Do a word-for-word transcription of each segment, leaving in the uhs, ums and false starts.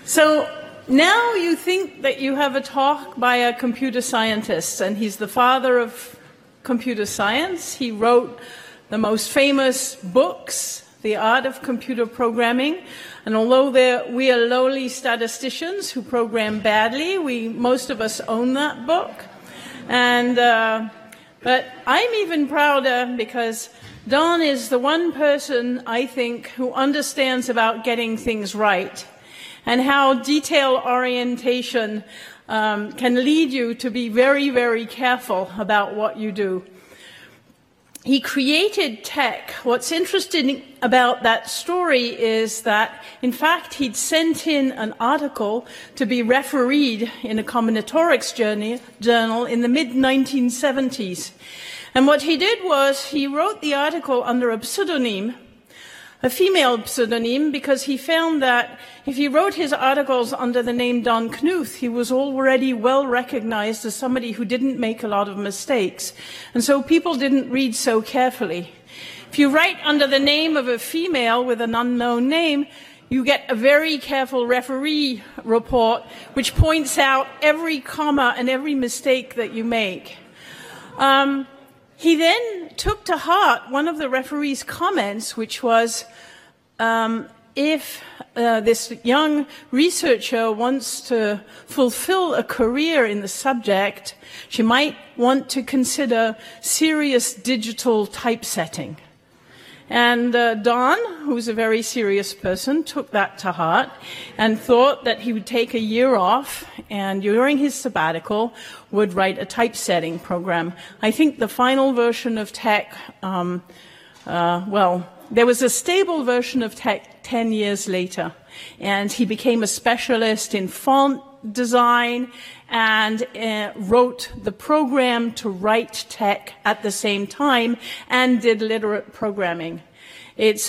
So now you think that you have a talk by a computer scientist, and he's the father of computer science. He wrote the most famous books, The Art of Computer Programming. And although we are lowly statisticians who program badly, we most of us own that book. And uh, but I'm even prouder because Don is the one person, I think, who understands about getting things right and how detail orientation um, can lead you to be very, very careful about what you do. He created tech. What's interesting about that story is that, in fact, he'd sent in an article to be refereed in a combinatorics journal in the mid nineteen seventies. And what he did was he wrote the article under a pseudonym, a female pseudonym, because he found that if he wrote his articles under the name Don Knuth, he was already well recognized as somebody who didn't make a lot of mistakes. And so people didn't read so carefully. If you write under the name of a female with an unknown name, you get a very careful referee report which points out every comma and every mistake that you make. Um, he then took to heart one of the referee's comments, which was, um, if uh, this young researcher wants to fulfill a career in the subject, she might want to consider serious digital typesetting. And uh, Don, who's a very serious person, took that to heart and thought that he would take a year off and during his sabbatical would write a typesetting program. I think the final version of tech, um, uh, well, there was a stable version of tech ten years later, and he became a specialist in font design and uh, wrote the program to write tech at the same time and did literate programming. It's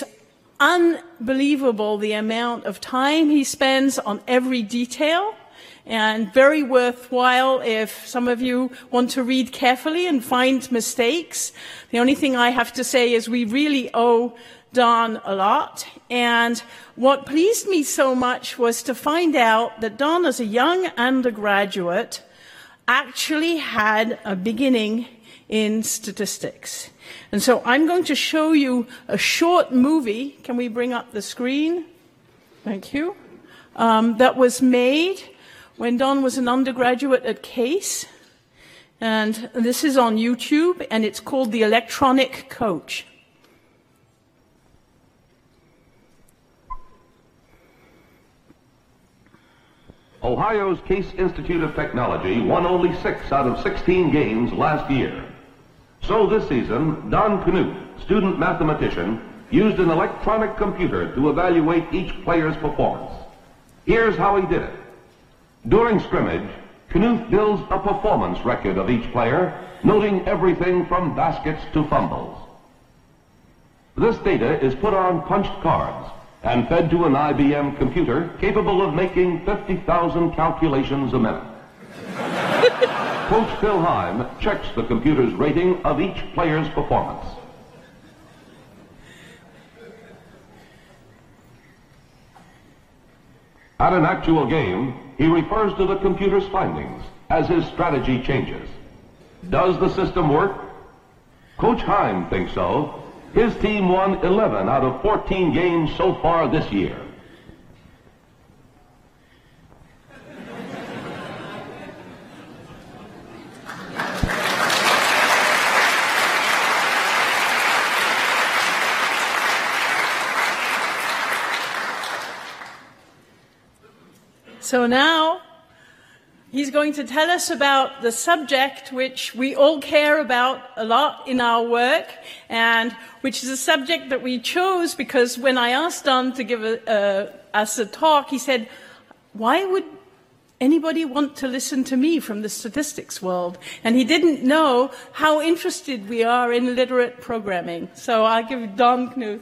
unbelievable the amount of time he spends on every detail, and very worthwhile if some of you want to read carefully and find mistakes. The only thing I have to say is we really owe Don a lot. And what pleased me so much was to find out that Don, as a young undergraduate, actually had a beginning in statistics. And so I'm going to show you a short movie. Can we bring up the screen? Thank you. Um, that was made when Don was an undergraduate at Case. And this is on YouTube, and it's called The Electronic Coach. Ohio's Case Institute of Technology won only six out of sixteen games last year. So this season, Don Knuth, student mathematician, used an electronic computer to evaluate each player's performance. Here's how he did it. During scrimmage, Knuth builds a performance record of each player, noting everything from baskets to fumbles. This data is put on punched cards and fed to an I B M computer capable of making fifty thousand calculations a minute. Coach Phil Heim checks the computer's rating of each player's performance. At an actual game, he refers to the computer's findings as his strategy changes. Does the system work? Coach Heim thinks so. His team won eleven out of fourteen games so far this year. So now he's going to tell us about the subject which we all care about a lot in our work, and which is a subject that we chose because when I asked Don to give a, uh, us a talk, he said, why would anybody want to listen to me from the statistics world? And he didn't know how interested we are in literate programming. So I'll give Don Knuth.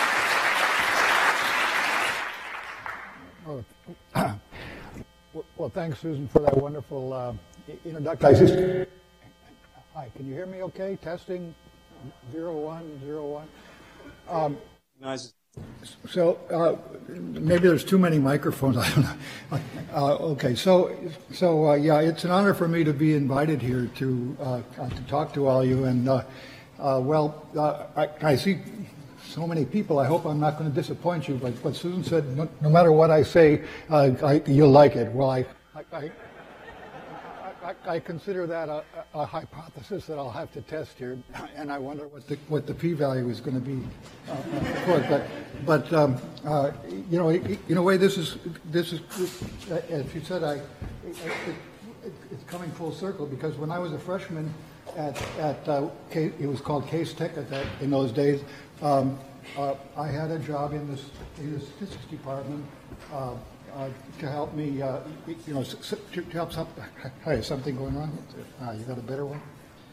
Well, thanks, Susan, for that wonderful uh, introduction. Hi, can you hear me okay? Testing, zero, one, zero, one. Um, nice. So uh, maybe there's too many microphones. I don't know. Uh, okay, so so uh, yeah, it's an honor for me to be invited here to uh, to talk to all you. And uh, uh, well, uh, I, I see so many people. I hope I'm not going to disappoint you. But what Susan said, no, no matter what I say, uh, I, you'll like it. Well, I. I, I I, I consider that a, a hypothesis that I'll have to test here, and I wonder what the what the p-value is going to be uh, for it. But but um, uh, you know, in a way, this is this is as you said, I it, it, it's coming full circle, because when I was a freshman at at uh, K, it was called Case Tech at that in those days. Um, uh, I had a job in this in the statistics department. Uh, Uh, to help me, uh, you know, to, to help some. Hey, is something going on? Uh, you got a better one?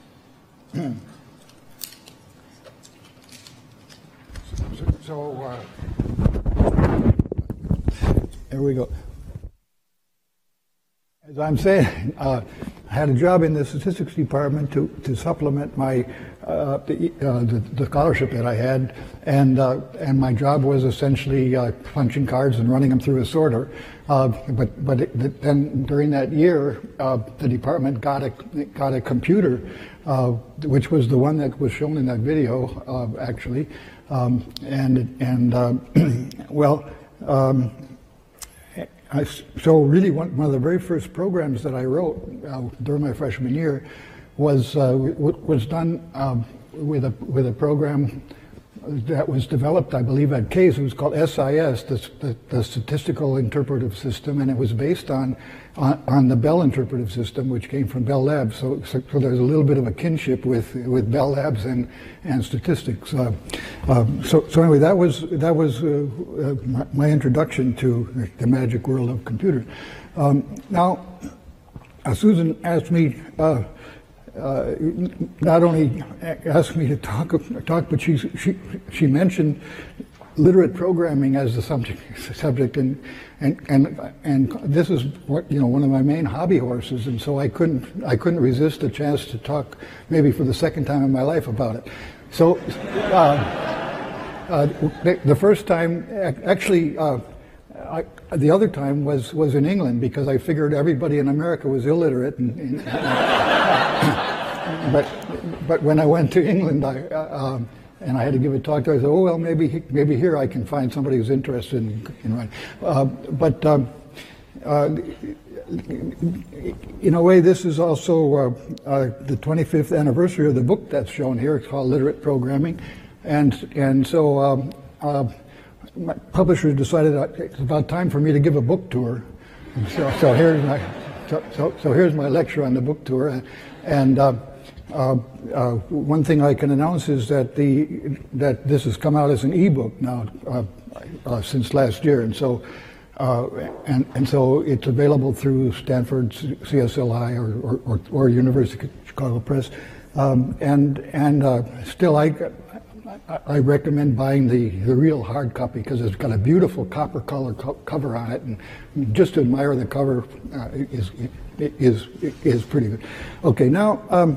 so, so uh, there we go. As I'm saying, uh, I had a job in the statistics department to, to supplement my uh, the, uh, the, the scholarship that I had, and uh, and my job was essentially uh, punching cards and running them through a sorter. Uh, but but it, then during that year, uh, the department got a got a computer, uh, which was the one that was shown in that video, uh, actually, um, and and uh, well. Um, I, so really one, one of the very first programs that I wrote uh, during my freshman year was uh, was done um, with a with a program that was developed, I believe, at Case. It was called S I S, the, the, the Statistical Interpretive System, and it was based on, on on the Bell Interpretive System, which came from Bell Labs. So, so, so there's a little bit of a kinship with with Bell Labs and and statistics. Uh, um, so so anyway, that was that was uh, uh, my, my introduction to the magic world of computers. Um, now, uh, Susan asked me. Uh, Uh, not only asked me to talk, talk, but she she she mentioned literate programming as the subject subject, and and and and this is what you know one of my main hobby horses, and so I couldn't I couldn't resist a chance to talk maybe for the second time in my life about it. So uh, uh, the, the first time, actually. Uh, I, the other time was, was in England, because I figured everybody in America was illiterate, and, and, but but when I went to England, I, uh, um, and I had to give a talk there, I said, oh well, maybe maybe here I can find somebody who's interested in, in writing. Uh, but um, uh, in a way, this is also uh, uh, the twenty-fifth anniversary of the book that's shown here. It's called Literate Programming, and and so. Um, uh, My publisher decided it's about time for me to give a book tour, so, so here's my so, so, so here's my lecture on the book tour, and uh, uh, uh, one thing I can announce is that the that this has come out as an e-book now uh, uh, since last year, and so uh, and and so it's available through Stanford C S L I or or, or, or University of Chicago Press, um, and and uh, still I. I recommend buying the, the real hard copy, because it's got a beautiful copper color co cover on it, and just to admire the cover uh, is is is pretty good. Okay, now um,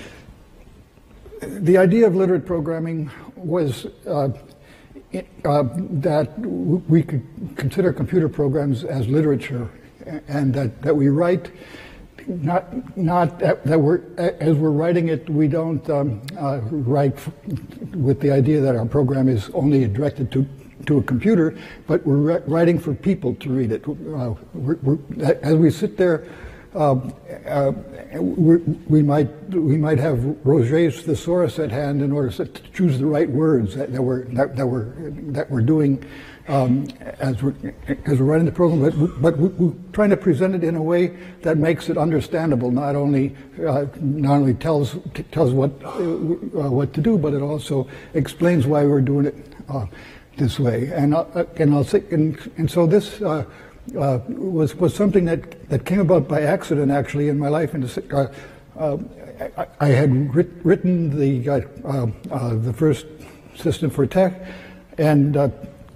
the idea of literate programming was uh, it, uh, that we could consider computer programs as literature, and that that we write. Not, not that, that we're, as we're writing it, we don't um, uh, write with the idea that our program is only directed to, to a computer, but we're writing for people to read it. Uh, we're, we're, as we sit there, uh, uh, we're, we might we might have Roget's thesaurus at hand in order to choose the right words that, that we're that, that we're that we're doing. Um, as we're as we're writing the program, but, but we're trying to present it in a way that makes it understandable. Not only uh, not only tells tells what uh, what to do, but it also explains why we're doing it uh, this way. And uh, and I'll say, and, and so this uh, uh, was was something that that came about by accident, actually, in my life. And uh, uh, I, I had writ, written the uh, uh, the first system for tech, and. Uh,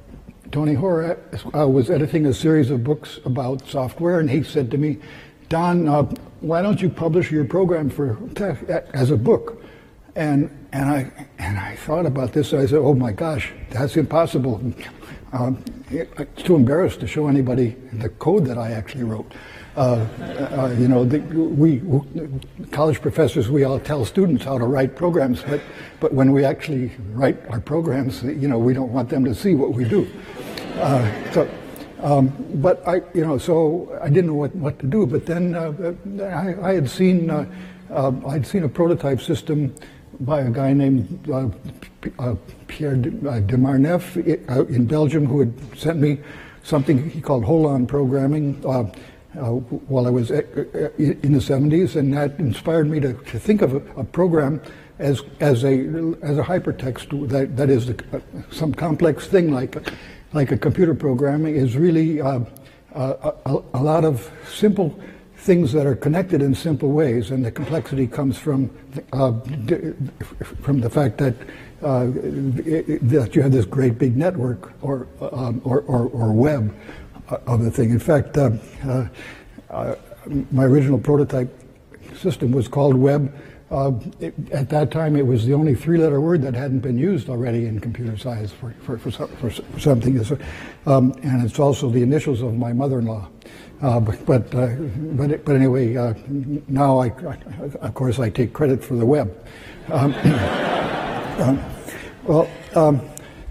Tony Hoare uh, was editing a series of books about software, and he said to me, Don, uh, why don't you publish your program for tech as a book? And and I and I thought about this. And I said, oh my gosh, that's impossible. Um, it's too embarrassed to show anybody the code that I actually wrote. Uh, uh, you know, the, we college professors, we all tell students how to write programs, but but when we actually write our programs, you know, we don't want them to see what we do. Uh, so, um, but I, you know, so I didn't know what, what to do. But then uh, I, I had seen uh, uh, I'd seen a prototype system by a guy named uh, uh, Pierre de Marneffe in Belgium, who had sent me something he called Holon programming uh, uh, while I was in the seventies, and that inspired me to, to think of a, a program as as a as a hypertext that that is the, uh, some complex thing like like a computer programming is really uh, uh, a, a lot of simple things that are connected in simple ways, and the complexity comes from uh, from the fact that uh, that you have this great big network or um, or, or, or web of the thing. In fact, uh, uh, uh, my original prototype system was called Web. Uh, it, at that time, it was the only three-letter word that hadn't been used already in computer science for for, for, for, for something. Um, and it's also the initials of my mother-in-law. Uh, but but, uh, but but anyway, uh, now I, I, of course I take credit for the web. Um, um, well, um,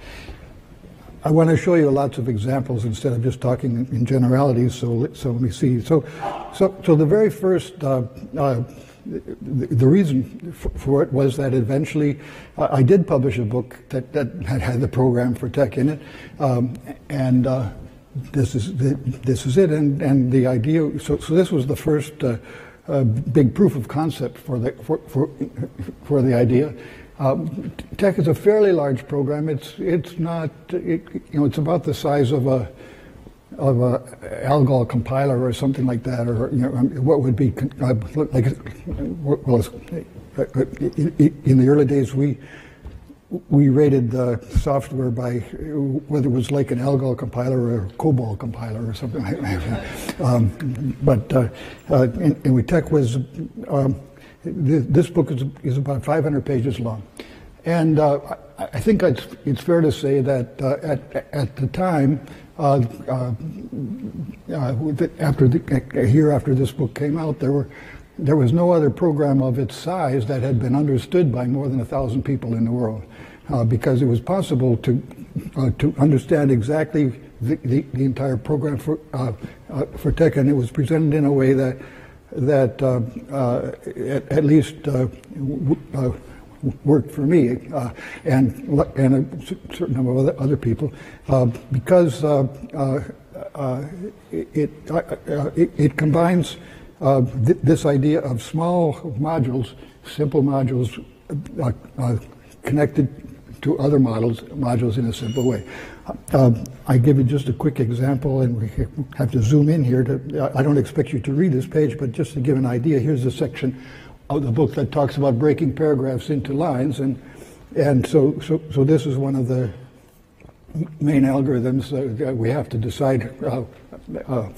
I want to show you lots of examples instead of just talking in generalities. So so let me see. So so so the very first. Uh, uh, The, the reason for, for it was that eventually uh, I did publish a book that, that had, had the program for tech in it, um, and uh, this is the, this is it. And, and the idea. So, so this was the first uh, uh, big proof of concept for the for for, for the idea. Um, tech is a fairly large program. It's it's not it, you know it's about the size of a. of a ALGOL compiler or something like that, or you know, what would be uh, like. Well, in the early days, we we rated the software by whether it was like an ALGOL compiler or a COBOL compiler or something like that. Um, but uh, uh, and, and we tech was um, th this book is is about five hundred pages long, and uh, I, I think it's it's fair to say that uh, at at the time. Uh, uh, uh, after the, a year after this book came out, there were there was no other program of its size that had been understood by more than a thousand people in the world, uh, because it was possible to uh, to understand exactly the, the, the entire program for uh, uh, for tech, and it was presented in a way that that uh, uh, at, at least uh, w uh, worked for me uh, and and a certain number of other, other people uh, because uh, uh, uh, it, uh, it it combines uh, th this idea of small modules, simple modules uh, uh, connected to other models modules in a simple way. Uh, I give you just a quick example, and we have to zoom in here. To I don't expect you to read this page, but just to give an idea, here's a section of the book that talks about breaking paragraphs into lines, and and so so so this is one of the main algorithms that we have to decide uh, uh,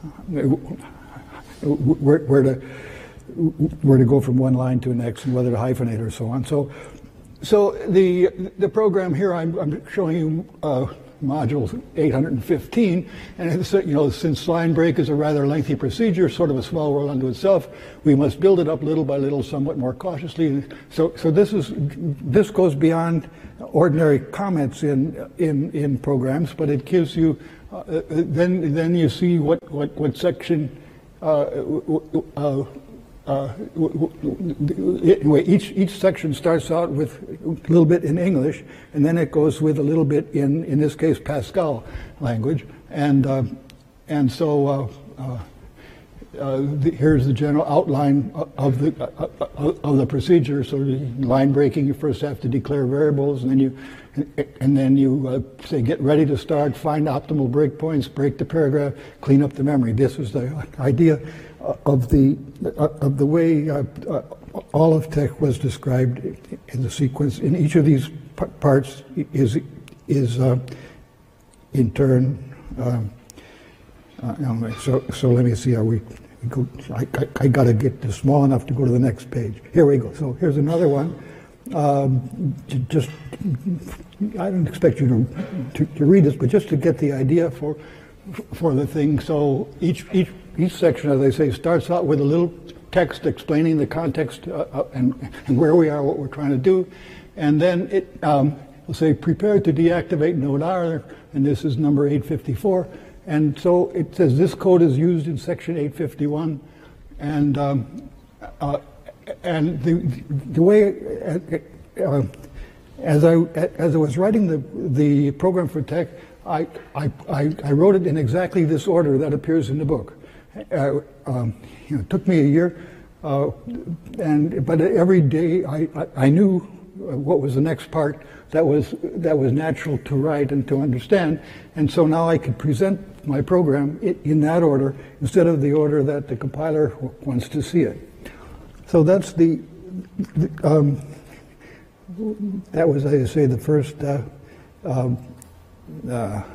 where, where to where to go from one line to the next, and whether to hyphenate or so on. So so the the program here I'm, I'm showing you. Uh, Module eight hundred fifteen, and it's, you know, since line break is a rather lengthy procedure, sort of a small world unto itself, we must build it up little by little, somewhat more cautiously. So, so this is this goes beyond ordinary comments in in in programs, but it gives you uh, then then you see what what what section. Uh, uh, Uh, anyway, each each section starts out with a little bit in English, and then it goes with a little bit in, in this case, Pascal language, and uh, and so uh, uh, uh, the, here's the general outline of the uh, of the procedure. So, the line breaking, you first have to declare variables, and then you and then you uh, say get ready to start, find optimal breakpoints, break the paragraph, clean up the memory. This is the idea of the uh, of the way uh, uh, all of tech was described in the sequence. In each of these p parts is is uh, in turn. Um, uh, anyway, so so let me see how we go. I, I, I got to get this small enough to go to the next page. Here we go. So here's another one. Um, just I don't expect you to, to to read this, but just to get the idea for for the thing. So each each each section, as I say, starts out with a little text explaining the context uh, uh, and and where we are, what we're trying to do, and then it um, will say prepare to deactivate node R, and this is number eight fifty-four. And so it says this code is used in section eight fifty-one, and um, uh, and the the way uh, uh, as I as I was writing the the program for tech, I I I, I wrote it in exactly this order that appears in the book. Uh, um, you know, it took me a year, uh, and but every day I, I I knew what was the next part that was that was natural to write and to understand, and so now I could present my program in that order instead of the order that the compiler wants to see it. So that's the, the um, that was, as I say, the first uh, um, uh, uh,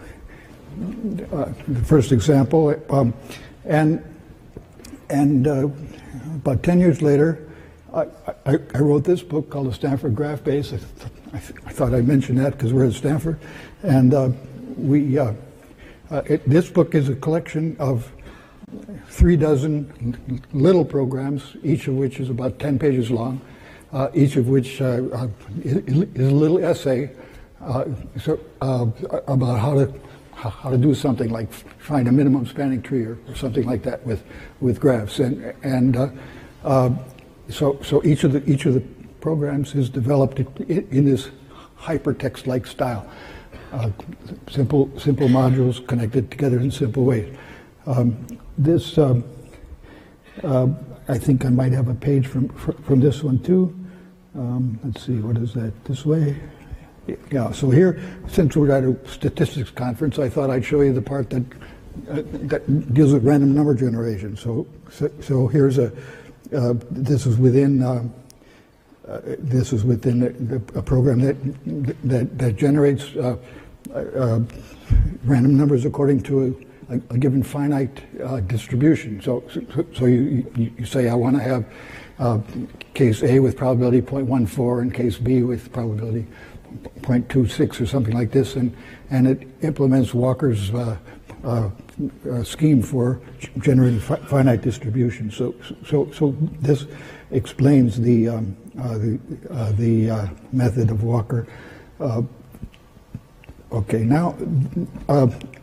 the first example, um, and and uh, about ten years later, I, I, I wrote this book called The Stanford Graph Base. I, th- I, th- I thought I'd mention that because we're at Stanford, and uh, we. Uh, Uh, it, this book is a collection of three dozen little programs, each of which is about ten pages long, uh, each of which uh, uh, is a little essay uh, so, uh, about how to how to do something like find a minimum spanning tree or, or something like that with with graphs, and and uh, uh, so so each of the each of the programs is developed in, in this hypertext-like style. Uh, simple, simple modules connected together in simple ways. Um, this, um, uh, I think I might have a page from from this one too. Um, let's see, what is that? This way. Yeah. So here, since we're at a statistics conference, I thought I'd show you the part that uh, that deals with random number generation. So, so, so here's a. Uh, this is within. Uh, Uh, this is within the, the, a program that that, that generates uh, uh, random numbers according to a, a, a given finite uh, distribution. So, so, so you, you, you say I want to have uh, case A with probability zero point one four and case B with probability zero point two six or something like this, and and it implements Walker's uh, uh, uh, scheme for generating fi- finite distribution. So, so, so this explains the um, uh, the uh, the uh, method of Walker. Uh, okay, now uh,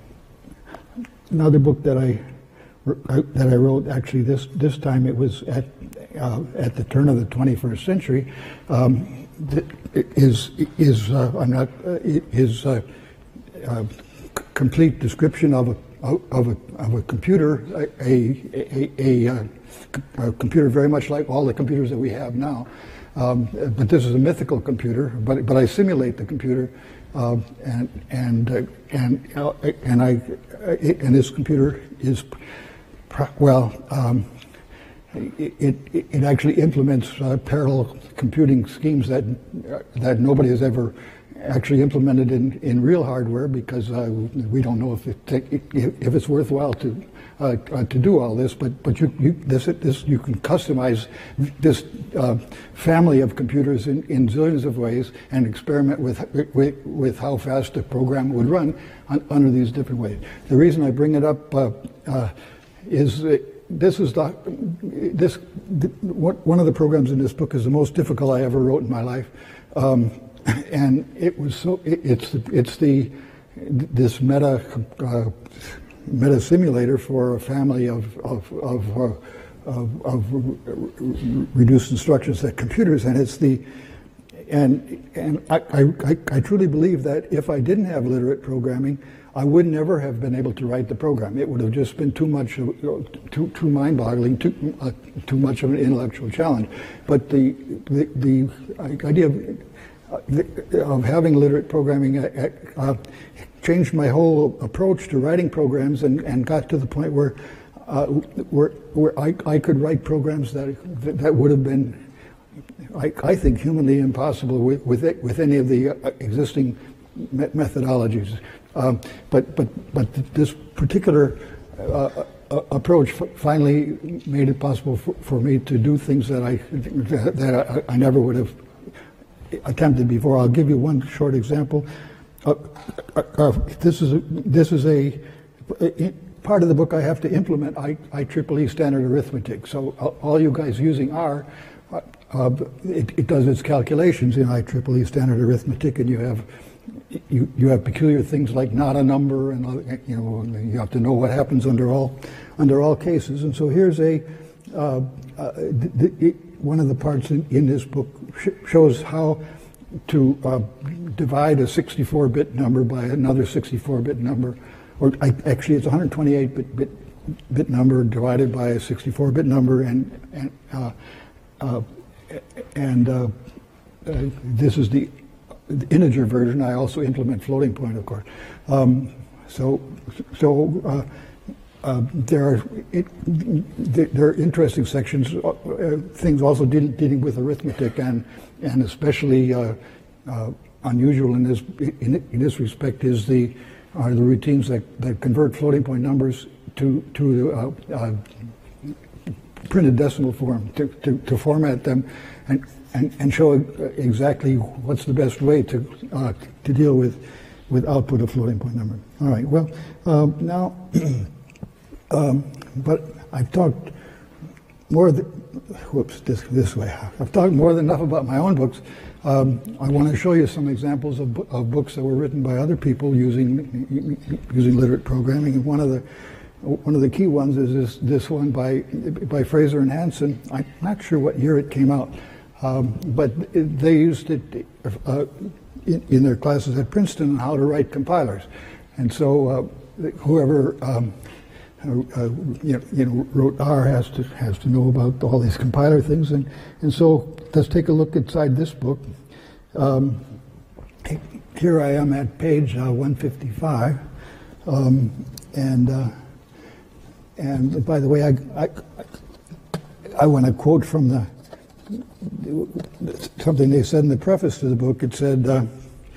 another book that I that I wrote. Actually, this this time it was at uh, at the turn of the twenty-first century. Um, is is uh, I'm not uh, is uh, uh, complete description of a of a of a computer a a, a, a a computer very much like all the computers that we have now, um, but this is a mythical computer. But but I simulate the computer, uh, and and uh, and uh, and I it, and this computer is well. Um, it, it it actually implements uh, parallel computing schemes that uh, that nobody has ever actually implemented in, in real hardware, because uh, we don't know if it if it's worthwhile to uh, uh, to do all this. But but you, you this this you can customize this uh, family of computers in, in zillions of ways and experiment with with, with how fast a program would run on, under these different ways. The reason I bring it up uh, uh, is that this is the this the, one of the programs in this book is the most difficult I ever wrote in my life. Um, And it was so. It, it's the, it's the this meta uh, meta simulator for a family of of of, uh, of, of reduced instruction set computers, and it's the and and I, I I truly believe that if I didn't have literate programming, I would never have been able to write the program. It would have just been too much, too too mind-boggling, too uh, too much of an intellectual challenge. But the the, the idea of of having literate programming uh, uh, changed my whole approach to writing programs, and, and got to the point where uh, where, where I, I could write programs that that would have been, I, I think, humanly impossible with with, it, with any of the uh, existing me- methodologies. Um, but but but this particular uh, uh, approach finally made it possible for, for me to do things that I that I, I never would have attempted before. I'll give you one short example. Uh, uh, uh, this is a, this is a, a part of the book I have to implement I, I triple E standard arithmetic. So uh, all you guys using R, uh, uh, it, it does its calculations in I triple E standard arithmetic, and you have you you have peculiar things like not a number, and uh, you know you have to know what happens under all under all cases. And so here's a uh, uh, the, the, one of the parts in, in this book sh shows how to uh, divide a sixty-four bit number by another sixty-four bit number, or I, actually it's a one hundred twenty-eight bit, bit bit number divided by a sixty-four bit number, and and uh, uh, and uh, uh, this is the, the integer version. I also implement floating point, of course. Um, so so. Uh, Uh, there are it, there are interesting sections, uh, things also deal, dealing with arithmetic, and and especially uh, uh, unusual in this in, in this respect is the are the routines that, that convert floating point numbers to to uh, uh, printed decimal form, to, to, to format them, and, and and show exactly what's the best way to uh, to deal with with output of floating point number. All right. Well, uh, now. Um, but I've talked more than, whoops, this, this way. I've talked more than enough about my own books. Um, I want to show you some examples of, of books that were written by other people using using literate programming. And one of the one of the key ones is this this one by by Fraser and Hansen. I'm not sure what year it came out, um, but it, they used it uh, in, in their classes at Princeton on how to write compilers. And so uh, whoever um, Uh, you, know, you know, wrote R has to has to know about all these compiler things, and and so let's take a look inside this book. Um, here I am at page uh, one fifty-five, um, and uh, and by the way, I I, I want to quote from the something they said in the preface to the book. It said uh,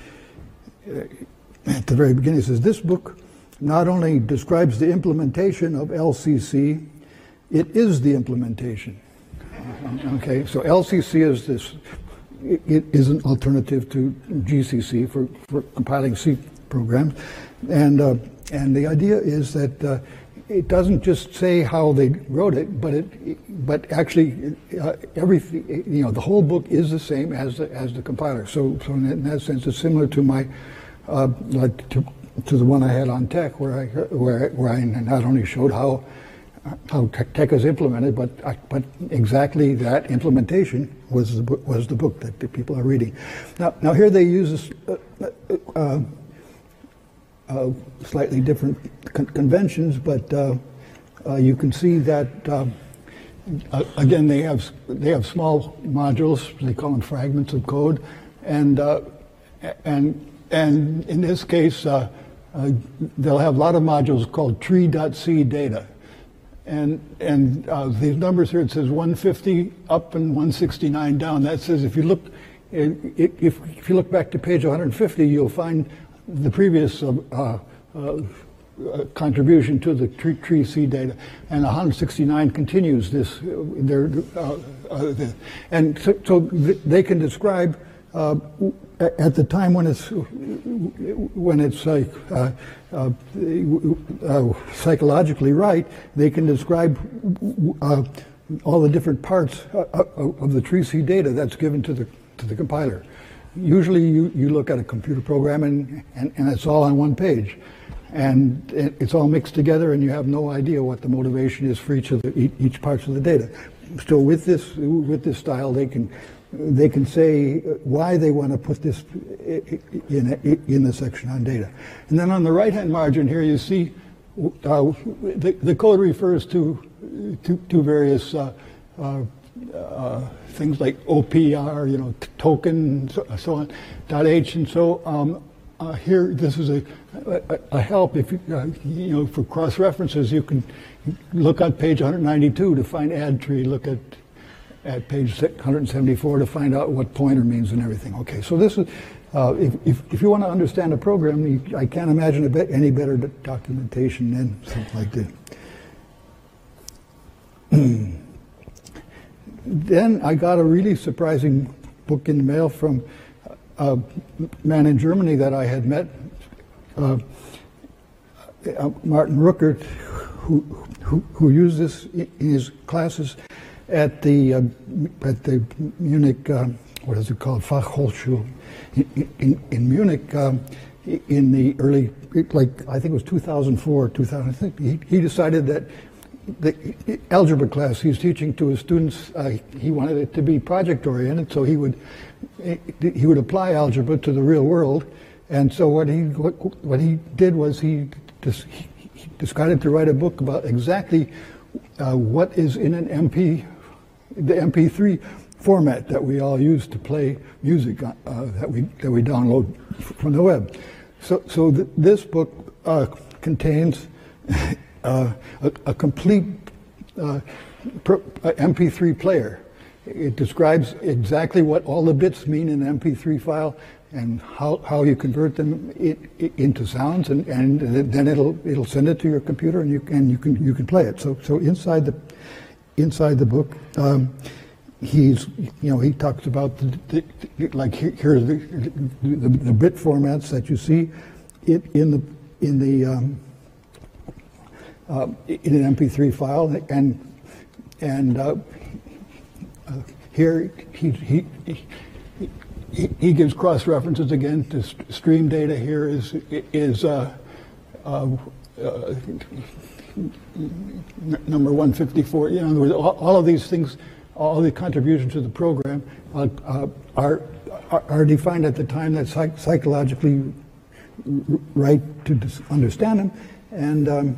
at the very beginning, it says, "This book not only describes the implementation of L C C, it is the implementation." Okay, so L C C is this, it is an alternative to G C C for, for compiling C programs. And, uh, and the idea is that uh, it doesn't just say how they wrote it, but it, but actually uh, every, you know, the whole book is the same as the, as the compiler. So, so in that sense, it's similar to my, uh, like to, to the one I had on Tech, where I where where I not only showed how how Tech is implemented, but but exactly that implementation was the book, was the book that the people are reading. Now now here they use this, uh, uh, uh, slightly different con conventions, but uh, uh, you can see that um, uh, again they have they have small modules. They call them fragments of code, and uh, and and in this case. Uh, Uh, they'll have a lot of modules called tree.c data. And, and uh, these numbers here, it says one fifty up and one sixty-nine down. That says if you look, if, if you look back to page one hundred fifty, you'll find the previous uh, uh, uh, contribution to the tree, tree C data. And one hundred sixty-nine continues this. Uh, uh, the, and so, so they can describe Uh, at the time when it's when it's like uh, uh, uh, psychologically right, they can describe uh, all the different parts uh, of the tree C data that's given to the to the compiler. Usually, you, you look at a computer program and, and and it's all on one page, and it's all mixed together, and you have no idea what the motivation is for each of the each parts of the data. So with this with this style, they can. They can say why they want to put this in in the section on data. And then on the right-hand margin here, you see uh, the, the code refers to to, to various uh, uh, uh, things like O P R, you know, token, so, so on, .h, and so um, uh, here this is a, a, a help if you, uh, you know, for cross references. You can look on page one hundred ninety-two to find add tree. Look at at page one seventy-four to find out what pointer means and everything. Okay, so this is, uh, if, if, if you want to understand a program, you, I can't imagine a bit, any better documentation than something like this. Then I got a really surprising book in the mail from a man in Germany that I had met, uh, uh, Martin Ruckert, who, who who used this in his classes at the uh, at the Munich, uh, what is it called, Fachhochschule in, in, in Munich um, in the early, like I think it was two thousand four, two thousand. I think he, he decided that the algebra class he's teaching to his students, uh, he wanted it to be project oriented, so he would he would apply algebra to the real world. And so what he what, what he did was he, just, he decided to write a book about exactly uh, what is in an M P, the M P three format that we all use to play music uh, that we that we download from the web. So so th this book uh, contains Uh, a, a complete uh, pro, uh, M P three player. It describes exactly what all the bits mean in an M P three file and how, how you convert them it, it, into sounds, and, and then it'll it'll send it to your computer, and you and you can you can play it. So so inside the inside the book, um, he's you know he talks about the, the, like here, here are the, the the bit formats that you see it in the in the um, Uh, in an M P three file, and and uh, uh, here he, he he he gives cross references again to st stream data. Here is is uh, uh, uh, number one fifty-four. You know, all, all of these things, all the contributions to the program uh, uh, are, are are defined at the time that's psych psychologically right to understand them, and. Um,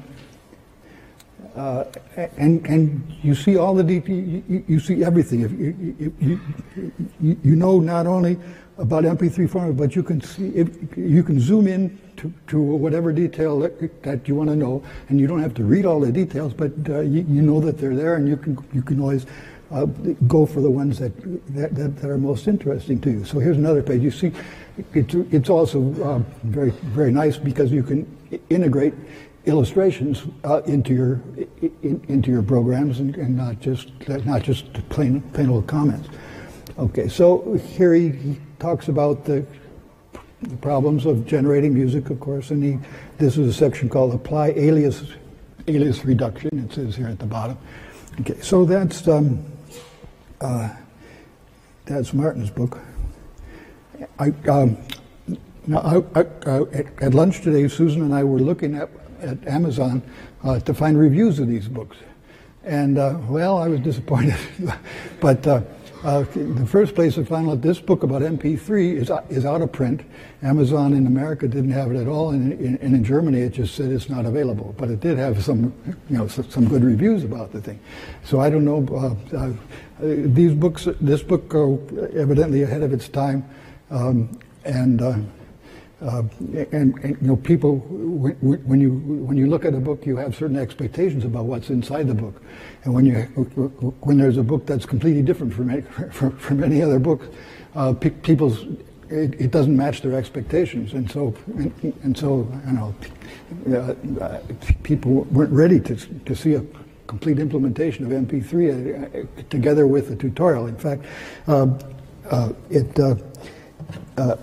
Uh, and and you see all the deep, you, you see everything. If you, you, you, you know not only about M P three format, but you can see if, you can zoom in to, to whatever detail that, that you want to know, and you don't have to read all the details, but uh, you, you know that they're there, and you can you can always uh, go for the ones that, that that are most interesting to you. So here's another page. You see, it's it's also uh, very very nice because you can integrate illustrations uh, into your in, into your programs, and, and not just not just plain plain old comments. Okay, so here he, he talks about the, the problems of generating music, of course, and he this is a section called Apply Alias Alias Reduction. It says here at the bottom. Okay, so that's um, uh, that's Martin's book. I um, now I, I, uh, at, at lunch today, Susan and I were looking at. at Amazon uh, to find reviews of these books, and uh, well, I was disappointed. But uh, uh, the first place I found out this book about M P three is is out of print. Amazon in America didn't have it at all, and in, and in Germany it just said it's not available. But it did have some, you know, some good reviews about the thing. So I don't know. Uh, uh, these books, this book, are evidently ahead of its time, um, and. Uh, Uh, and, and you know, people when, when you when you look at a book, you have certain expectations about what's inside the book, and when you when there's a book that's completely different from any, from, from any other book, uh, pe people's it, it doesn't match their expectations, and so and, and so you know, uh, people weren't ready to to see a complete implementation of M P three uh, together with a tutorial. In fact, uh, uh, it. Uh, uh,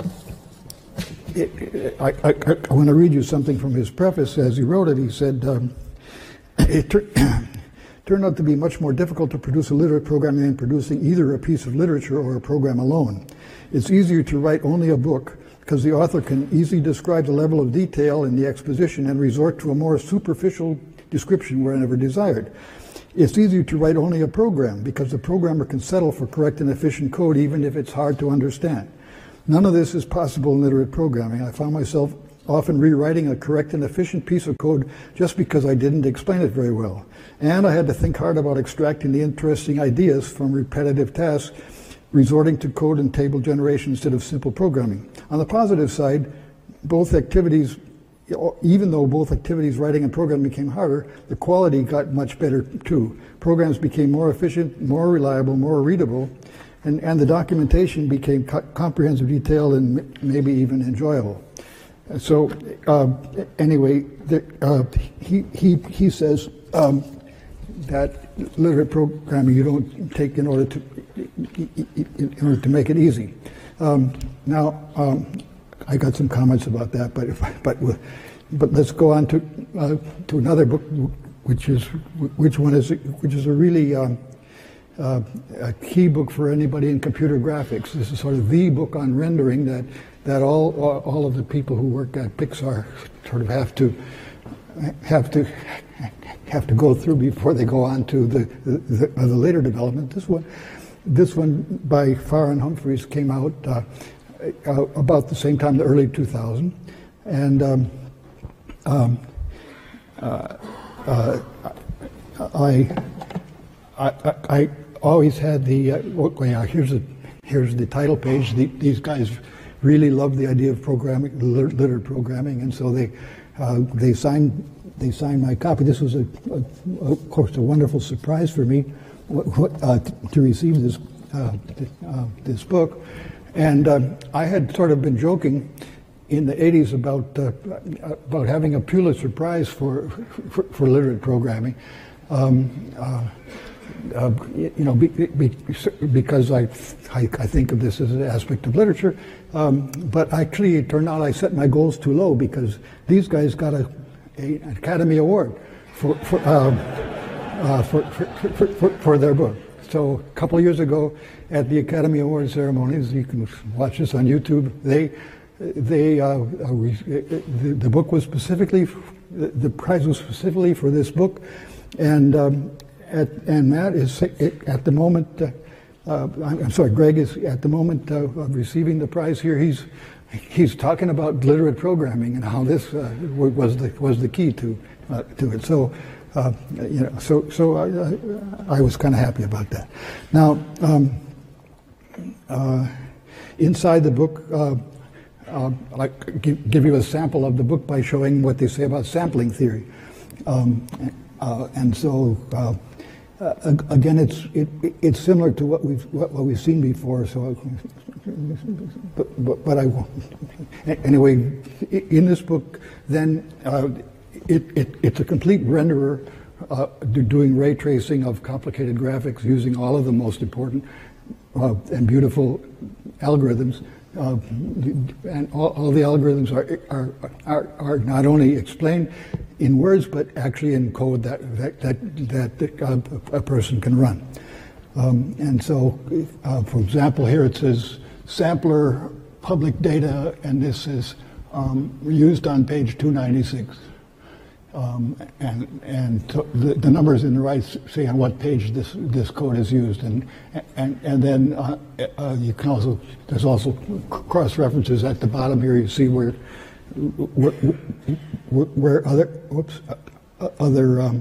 It, I, I, I want to read you something from his preface as he wrote it. He said, um, it tur turned out to be much more difficult to produce a literate program than producing either a piece of literature or a program alone. It's easier to write only a book because the author can easily describe the level of detail in the exposition and resort to a more superficial description wherever desired. It's easier to write only a program because the programmer can settle for correct and efficient code even if it's hard to understand. None of this is possible in literate programming. I found myself often rewriting a correct and efficient piece of code just because I didn't explain it very well. And I had to think hard about extracting the interesting ideas from repetitive tasks, resorting to code and table generation instead of simple programming. On the positive side, both activities even though both activities, writing and programming, became harder, the quality got much better too. Programs became more efficient, more reliable, more readable, and, and the documentation became co comprehensive, detailed, and maybe even enjoyable. So uh, anyway, the, uh, he, he, he says um, that literate programming you don't take in order to, in order to make it easy. Um, now, um, I got some comments about that, but but but let's go on to uh, to another book, which is which one is which is a really um, uh, a key book for anybody in computer graphics. This is sort of the book on rendering that that all all of the people who work at Pixar sort of have to have to have to go through before they go on to the the, the later development. This one, this one by Farr and Humphreys came out. Uh, Uh, about the same time, the early two thousand, and um, um, uh, uh, I, I I always had the uh, well, yeah, here's the here's the title page. The, these guys really love the idea of programming, literate programming, and so they uh, they signed they signed my copy. This was a, a, of course a wonderful surprise for me uh, to receive this uh, uh, this book. And uh, I had sort of been joking in the eighties about uh, about having a Pulitzer Prize for for, for literate programming, um, uh, uh, you know, be, be, because I, I I think of this as an aspect of literature. Um, but actually, it turned out I set my goals too low because these guys got a, a an Academy Award for for, um, uh, for, for, for, for for their book. So a couple of years ago, at the Academy Award ceremonies, you can watch this on YouTube. They, they, uh, the, the book was specifically, the prize was specifically for this book, and um, at, and Matt is at the moment. Uh, uh, I'm sorry, Greg is at the moment uh, of receiving the prize here. He's he's talking about literate programming and how this uh, was the was the key to uh, to it. So. Uh, you know, so so I, I was kind of happy about that. Now, um, uh, inside the book, uh, uh, I give, give you a sample of the book by showing what they say about sampling theory. Um, uh, and so, uh, uh, again, it's it, it's similar to what we've what, what we've seen before. So, but but, but I anyway, in this book, then. Uh, It, it, it's a complete renderer uh, doing ray tracing of complicated graphics using all of the most important uh, and beautiful algorithms. Uh, and all, all the algorithms are, are, are, are not only explained in words, but actually in code that, that, that, that uh, a person can run. Um, and so, uh, for example, here it says sampler public data, and this is um, used on page two ninety-six. Um, and and the, the numbers in the right say on what page this this code is used, and and and then uh, uh, you can also there's also cross references at the bottom here. You see where where, where, where other whoops uh, other um,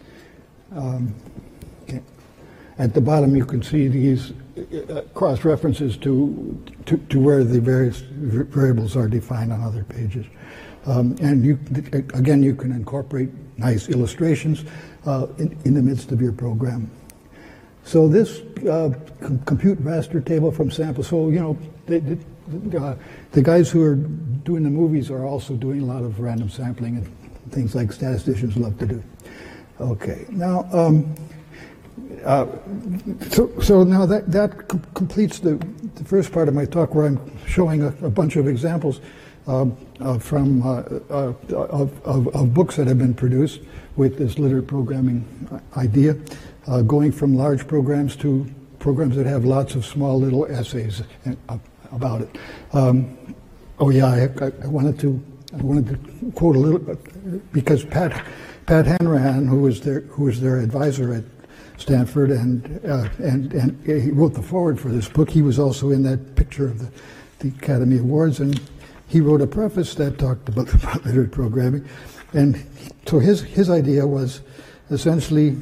um, okay. At the bottom you can see these uh, cross references to, to to where the various variables are defined on other pages. Um, and you, again, you can incorporate nice illustrations uh, in, in the midst of your program. So this uh, com compute raster table from sample. So you know, they, they, uh, the guys who are doing the movies are also doing a lot of random sampling and things like statisticians love to do. Okay, now, um, uh, so so now that that com completes the, the first part of my talk, where I'm showing a, a bunch of examples. Um, uh, from uh, uh, of, of, of books that have been produced with this literate programming idea, uh, going from large programs to programs that have lots of small little essays about it. Um, oh yeah, I, I wanted to I wanted to quote a little bit, because Pat Pat Hanrahan, who was their who was their advisor at Stanford, and uh, and and he wrote the foreword for this book. He was also in that picture of the, the Academy Awards, and he wrote a preface that talked about, about literate programming. And so his, his idea was essentially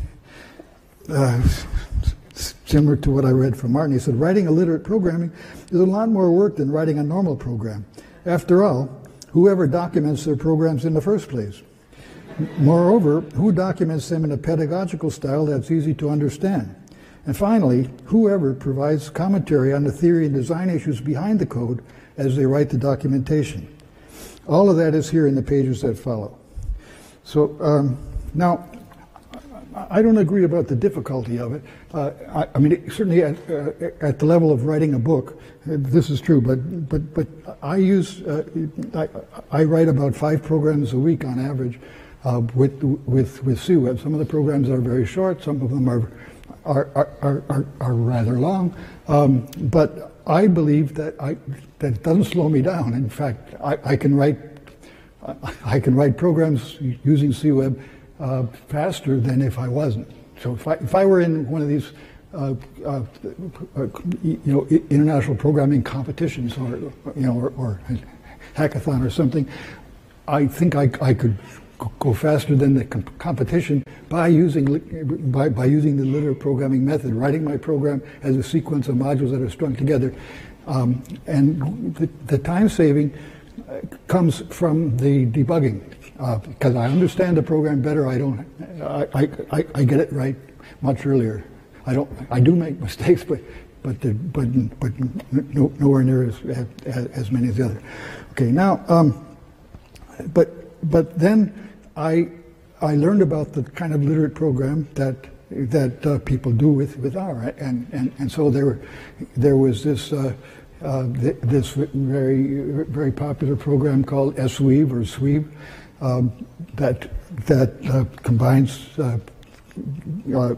uh, similar to what I read from Martin. He said, writing a literate programming is a lot more work than writing a normal program. After all, Whoever documents their programs in the first place. Moreover, who documents them in a pedagogical style that's easy to understand? And finally, whoever provides commentary on the theory and design issues behind the code as they write the documentation. All of that is here in the pages that follow. So um, now, I don't agree about the difficulty of it. Uh, I, I mean, it, certainly at, uh, at the level of writing a book, uh, this is true. But but but I use uh, I, I write about five programs a week on average uh, with with with C web. Some of the programs are very short. Some of them are are are are, are rather long. Um, but I believe that I that it doesn't slow me down. In fact, I, I can write I can write programs using C web Uh, faster than if I wasn't. So if I, if I were in one of these, uh, uh, uh, you know, international programming competitions, or you know, or, or hackathon or something, I think I, I could go faster than the comp competition by using by, by using the literate programming method, writing my program as a sequence of modules that are strung together, um, and the, the time saving comes from the debugging. Uh, because I understand the program better, I don't. I, I, I get it right much earlier. I don't. I do make mistakes, but but the, but but no, nowhere near as, as as many as the other. Okay, now, um, but but then I I learned about the kind of literate program that that uh, people do with with R, and and and so there there was this. Uh, uh, th this very very popular program called Sweave or Sweave. Um, that that uh, combines uh, uh,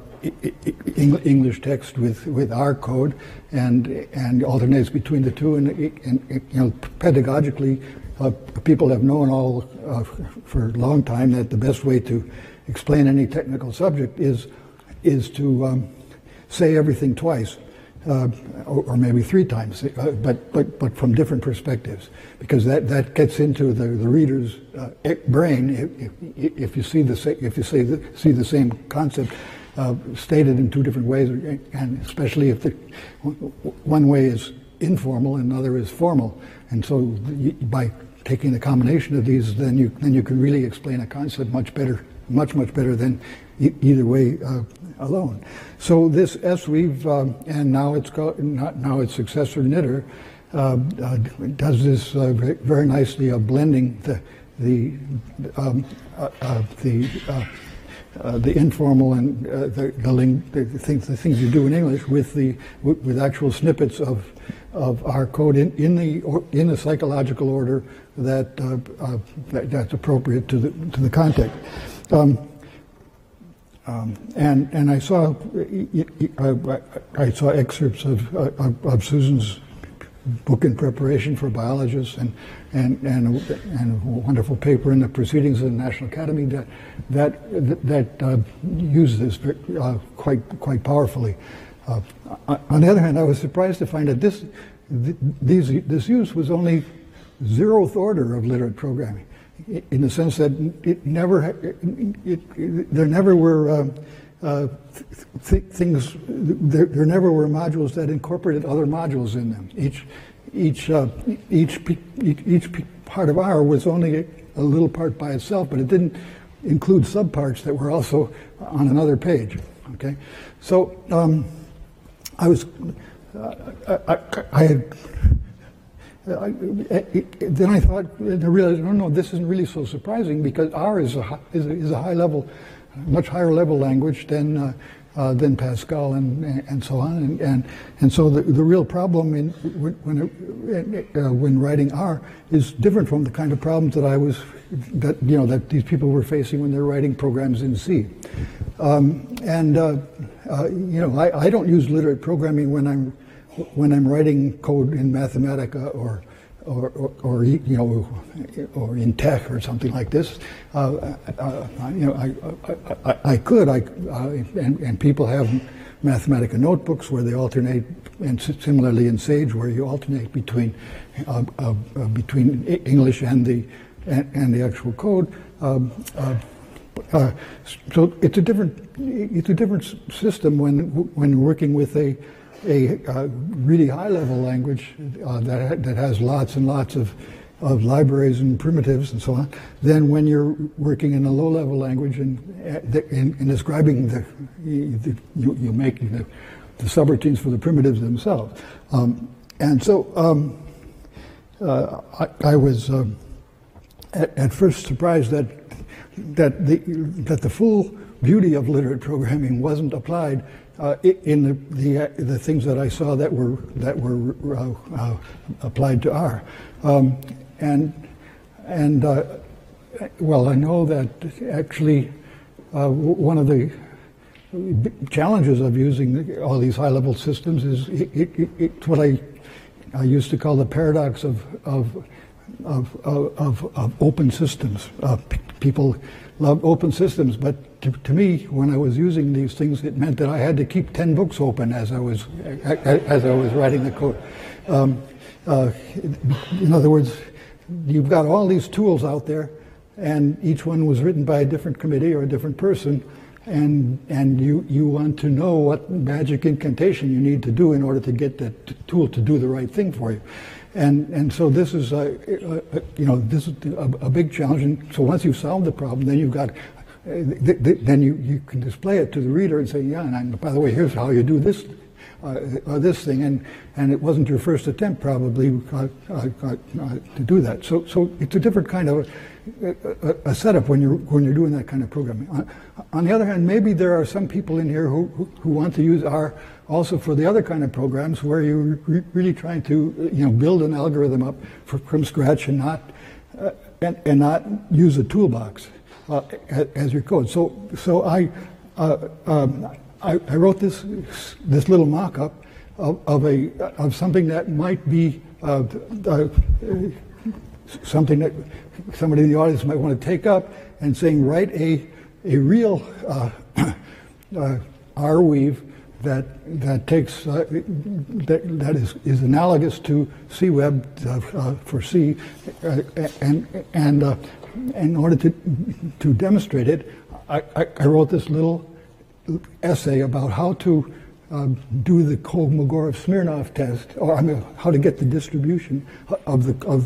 English text with, with R code and and alternates between the two, and, and you know, pedagogically, uh, people have known all uh, for a long time that the best way to explain any technical subject is is to um, say everything twice. Uh, or, or maybe three times, uh, but but but from different perspectives, because that, that gets into the, the reader's uh, brain. If, if, if you see the if you see the, see the same concept uh, stated in two different ways, and especially if the one way is informal and another is formal, and so you, by taking the combination of these, then you then you can really explain a concept much better, much much better than e either way uh, alone. So this Sweave, um, and now it's called, now its successor Knitr, uh, uh, does this uh, very nicely, uh, blending the the um, uh, uh, the uh, uh, the informal and uh, the the, ling the things the things you do in English with the with actual snippets of of our code in in the or, in the psychological order that, uh, uh, that that's appropriate to the to the context. Um, Um, and and I saw I, I saw excerpts of, of of Susan's book in preparation for biologists, and and and a, and a wonderful paper in the Proceedings of the National Academy that that that uh, used this uh, quite quite powerfully. Uh, on the other hand, I was surprised to find that this th these this use was only zeroth order of literate programming, in the sense that it never, it, it, it, there never were uh, uh, th things, there, there never were modules that incorporated other modules in them. Each, each, uh, each, each part of R was only a, a little part by itself, but it didn't include subparts that were also on another page. Okay, so um, I was, uh, I, I, I had. Uh, it, it, then I thought, I realized, no, no, this isn't really so surprising, because R is a, is a, is a high level, much higher level language than uh, uh, than Pascal and and so on, and and, and so the the real problem in when uh, when writing R is different from the kind of problems that I was that you know that these people were facing when they're writing programs in C, um, and uh, uh, you know I, I don't use literate programming when I'm when I'm writing code in Mathematica or, or, or, or you know, or in tech or something like this. Uh, uh, you know, I, I, I could, I, uh, and, and people have Mathematica notebooks where they alternate, and similarly in Sage where you alternate between uh, uh, uh, between English and the and, and the actual code. Um, uh, uh, so it's a different it's a different system when when working with a a uh, really high-level language uh, that that has lots and lots of of libraries and primitives and so on than when you're working in a low-level language and in, in describing the, the you, you're making the, the subroutines for the primitives themselves. Um, and so um, uh, I, I was um, at, at first surprised that that the that the full beauty of literate programming wasn't applied uh, in the, the the things that I saw that were that were uh, uh, applied to R. Um, and and uh, well, I know that actually uh, one of the challenges of using all these high-level systems is it, it, it's what I I used to call the paradox of of of of, of open systems. Uh, p- people love open systems, but to, to me, when I was using these things, it meant that I had to keep ten books open as I was as I was writing the code. Um, uh, in other words, you've got all these tools out there, and each one was written by a different committee or a different person, and and you, you want to know what magic incantation you need to do in order to get that t- tool to do the right thing for you. And and so this is a, a, a you know this is a, a big challenge. And so once you've solved the problem, then you've got uh, th- th- then you, you can display it to the reader and say, yeah, and I, by the way, here's how you do this uh, uh, this thing. And and it wasn't your first attempt probably uh, uh, uh, to do that. So so it's a different kind of a, a, a setup when you're when you're doing that kind of programming. On, on the other hand, maybe there are some people in here who who, who want to use R also for the other kind of programs where you're re- really trying to, you know, build an algorithm up for, from scratch and not uh, and, and not use a toolbox uh, as your code. So so I, uh, um, I I wrote this this little mock-up of, of a of something that might be uh, uh, something that somebody in the audience might want to take up and saying, write a a real uh, uh, R-weave that that takes uh, that that is, is analogous to C Web uh, uh, for C, uh, and and uh, in order to to demonstrate it, I, I, I wrote this little essay about how to uh, do the Kolmogorov-Smirnov test, or I mean how to get the distribution of the of the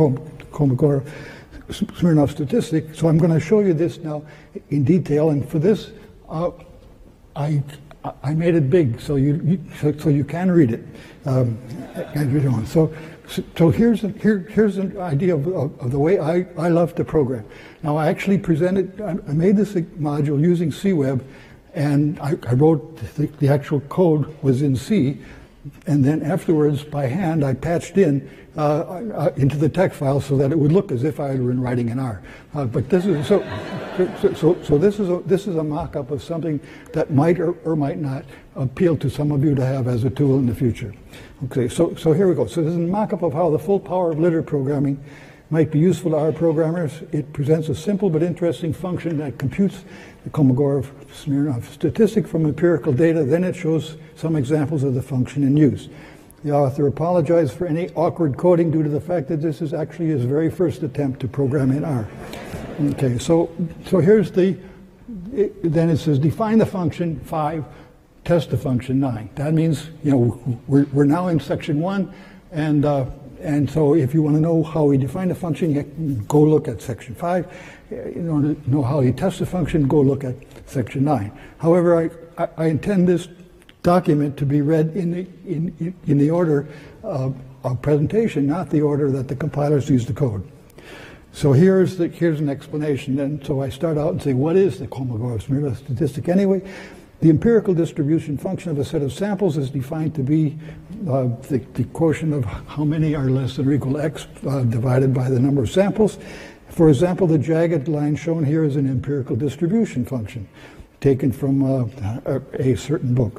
Kolmogorov-Smirnov statistic. So I'm going to show you this now in detail, and for this, uh, I. I made it big so you, you so, so you can read it um, as you're doing. So, so here's a, here here's an idea of, of, of the way I, I love to program. Now I actually presented I made this module using C Web, and I, I wrote the, the actual code was in C, and then afterwards by hand I patched in uh, uh, into the text file so that it would look as if I had been writing in R. Uh, but this is so. So, so, so this is a, this is a mock-up of something that might or, or might not appeal to some of you to have as a tool in the future. Okay, so so here we go. So this is a mock-up of how the full power of literate programming might be useful to R programmers. It presents a simple but interesting function that computes the Kolmogorov-Smirnov statistic from empirical data. Then it shows some examples of the function in use. The author apologized for any awkward coding due to the fact that this is actually his very first attempt to program in R. Okay, so so here's the, it, then it says define the function five, test the function nine. That means, you know, we're, we're now in section one, and uh, and so if you want to know how we define the function, you go look at section five. In order to know how you test the function, go look at section nine. However, I, I, I intend this document to be read in the in, in the order of, of presentation, not the order that the compilers use the code. So here's the, here's an explanation. And so I start out and say, what is the Kolmogorov-Smirnov statistic anyway? The empirical distribution function of a set of samples is defined to be uh, the, the quotient of how many are less than or equal to x uh, divided by the number of samples. For example, the jagged line shown here is an empirical distribution function taken from uh, a, a certain book.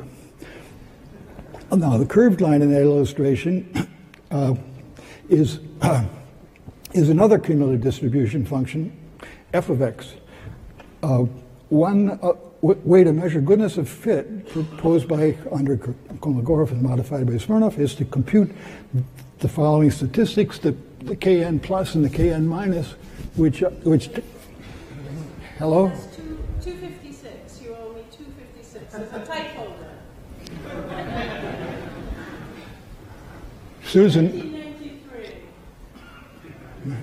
Now, the curved line in that illustration uh, is uh, is another cumulative distribution function, f of x. Uh, one uh, w- way to measure goodness of fit proposed by under Kolmogorov and modified by Smirnov is to compute the following statistics: the, the kn plus and the kn minus, which uh, which. T- Hello. That's two, two fifty-six. You owe me two fifty-six. There's a typo there. Susan. nineteen ninety-three.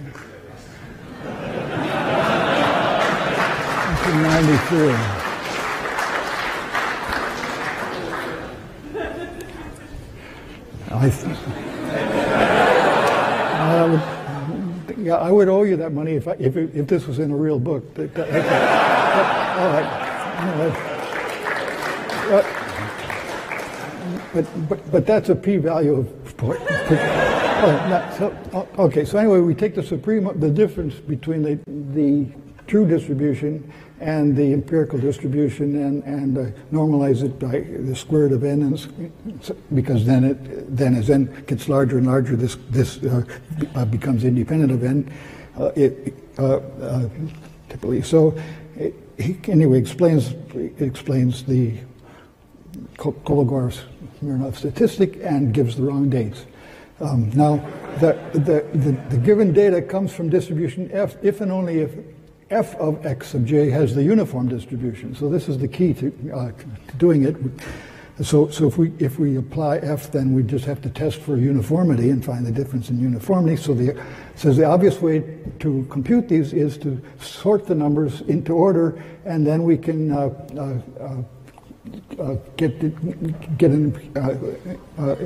I, th- I would, yeah, I would owe you that money if I, if, it, if this was in a real book. But, that, that, that, all right. Anyway, but, but but that's a p-value of point. Oh, not, so, okay. So anyway, we take the supreme the difference between the the true distribution and the empirical distribution, and and uh, normalize it by the square root of n, and, because then it then as n gets larger and larger, this this uh, becomes independent of n. Uh, it uh, uh, typically so. It, he anyway explains explains the Kolmogorov-Smirnov statistic and gives the wrong dates. Um, now, the, the, the, the given data comes from distribution f if and only if f of x sub j has the uniform distribution. So this is the key to, uh, to doing it. So, so if we if we apply f, then we just have to test for uniformity and find the difference in uniformity. So the says the obvious way to compute these is to sort the numbers into order, and then we can uh, uh, uh, uh, get get an, uh, uh,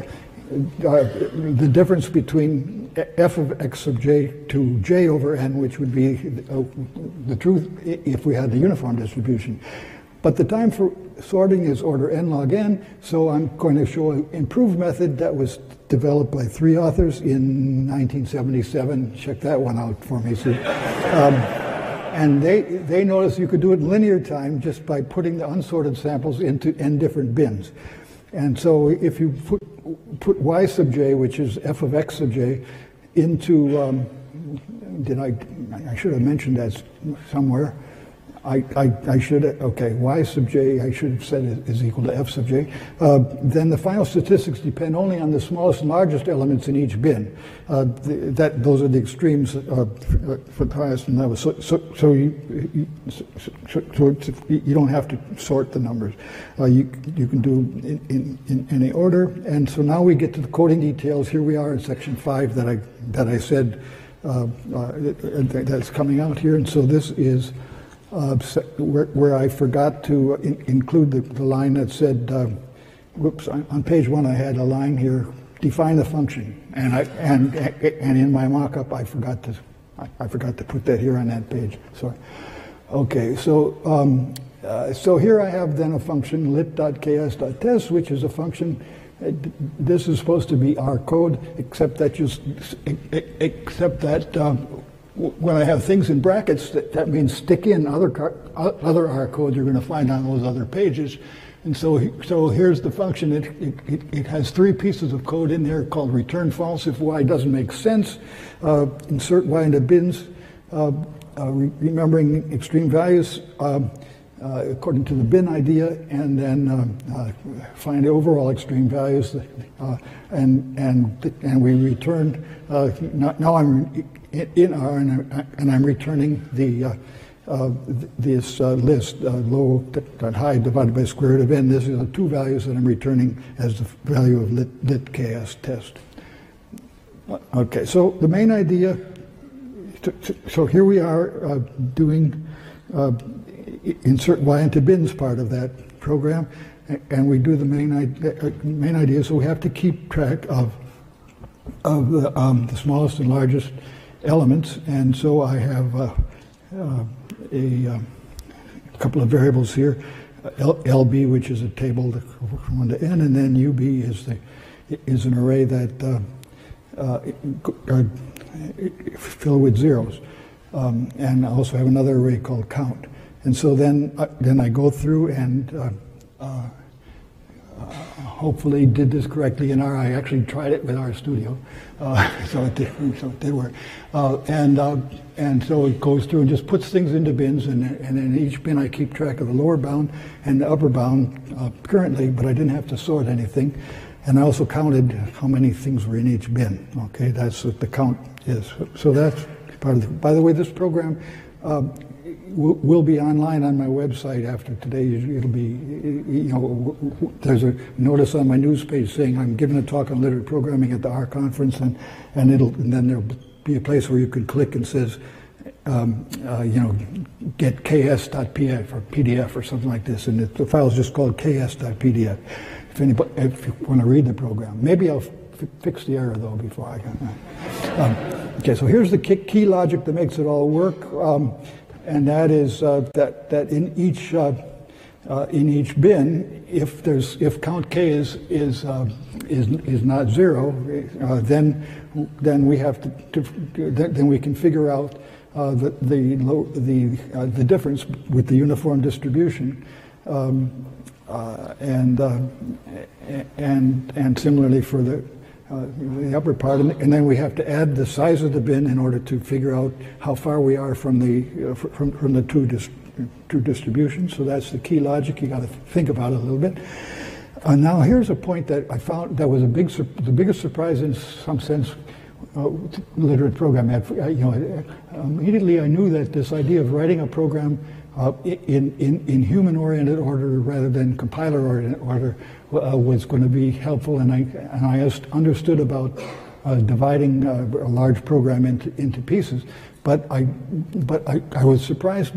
uh, the difference between f of x sub j to j over n, which would be uh, the truth if we had the uniform distribution. But the time for sorting is order n log n, so I'm going to show an improved method that was developed by three authors in nineteen seventy-seven. Check that one out for me. So, um, and they they noticed you could do it in linear time just by putting the unsorted samples into n different bins. And so if you put, put y sub j, which is f of x sub j, into, um, did I, I should have mentioned that somewhere. I, I, I should, okay, y sub j, I should have said it is equal to f sub j. Uh, then the final statistics depend only on the smallest and largest elements in each bin. Uh, the, that those are the extremes uh, for the highest and lowest. So, so, so, you, you, so, so it's, you don't have to sort the numbers. Uh, you, you can do in, in, in any order. And so now we get to the coding details. Here we are in section five that I, that I said uh, uh, that's coming out here. And so this is Uh, where, where I forgot to in, include the, the line that said, uh, whoops, on, on page one I had a line here, define the function, and I and and in my mock-up I forgot to I, I forgot to put that here on that page. Sorry. Okay, so um, uh, so here I have then a function lit.ks.test, which is a function. Uh, this is supposed to be R code, except that just except that. Um, When I have things in brackets, that, that means stick in other car, other R codes you're going to find on those other pages. And so, so here's the function. It, it, it has three pieces of code in there called return false if y doesn't make sense, uh, insert y into bins, uh, uh, re remembering extreme values uh, uh, according to the bin idea, and then uh, uh, find the overall extreme values, uh, and and and we returned. Uh, now I'm in R, and, and I'm returning the uh, uh, this uh, list, uh, low dot high divided by square root of n. This is the two values that I'm returning as the value of lit, lit ks test. Okay, so the main idea, so here we are uh, doing uh, insert y into bins part of that program, and we do the main idea, main idea so we have to keep track of, of the, um, the smallest and largest elements, and so I have uh, uh, a, um, a couple of variables here, L, lb, which is a table from one to n, and then ub is the is an array that uh, uh, uh, fill with zeros, um, and I also have another array called count, and so then uh, then I go through and uh, uh, Uh, hopefully did this correctly in R. I actually tried it with RStudio, uh, so it did, so it did work. Uh, and uh, and so it goes through and just puts things into bins, and and in each bin I keep track of the lower bound and the upper bound uh, currently, but I didn't have to sort anything. And I also counted how many things were in each bin. Okay, that's what the count is. So that's part of the. By the way, this program. Uh, will be online on my website after today. It'll be, you know, there's a notice on my news page saying I'm giving a talk on literate programming at the R conference, and and it'll and then there'll be a place where you can click and says, um, uh, you know, get ks.pdf or P D F or something like this, and it, the file is just called ks.pdf. if, anybody, if you want to read the program. Maybe I'll f- fix the error, though, before I can. Um, okay, so here's the key logic that makes it all work, um, and that is uh, that, that in each uh, uh, in each bin, if there's if count k is is uh, is is not zero, uh, then then we have to, to then we can figure out uh, the the low, the uh, the difference with the uniform distribution, um, uh, and uh, and and similarly for the uh, the upper part, and, and then we have to add the size of the bin in order to figure out how far we are from the uh, from from the two dis- two distributions. So that's the key logic. You got to think about it a little bit. Uh, now here's a point that I found that was a big sur- the biggest surprise in some sense. Uh, literate program. I, you know, immediately I knew that this idea of writing a program uh, in, in, in human-oriented order rather than compiler-oriented order uh, was going to be helpful, and I and I understood about uh, dividing uh, a large program into into pieces. But I but I, I was surprised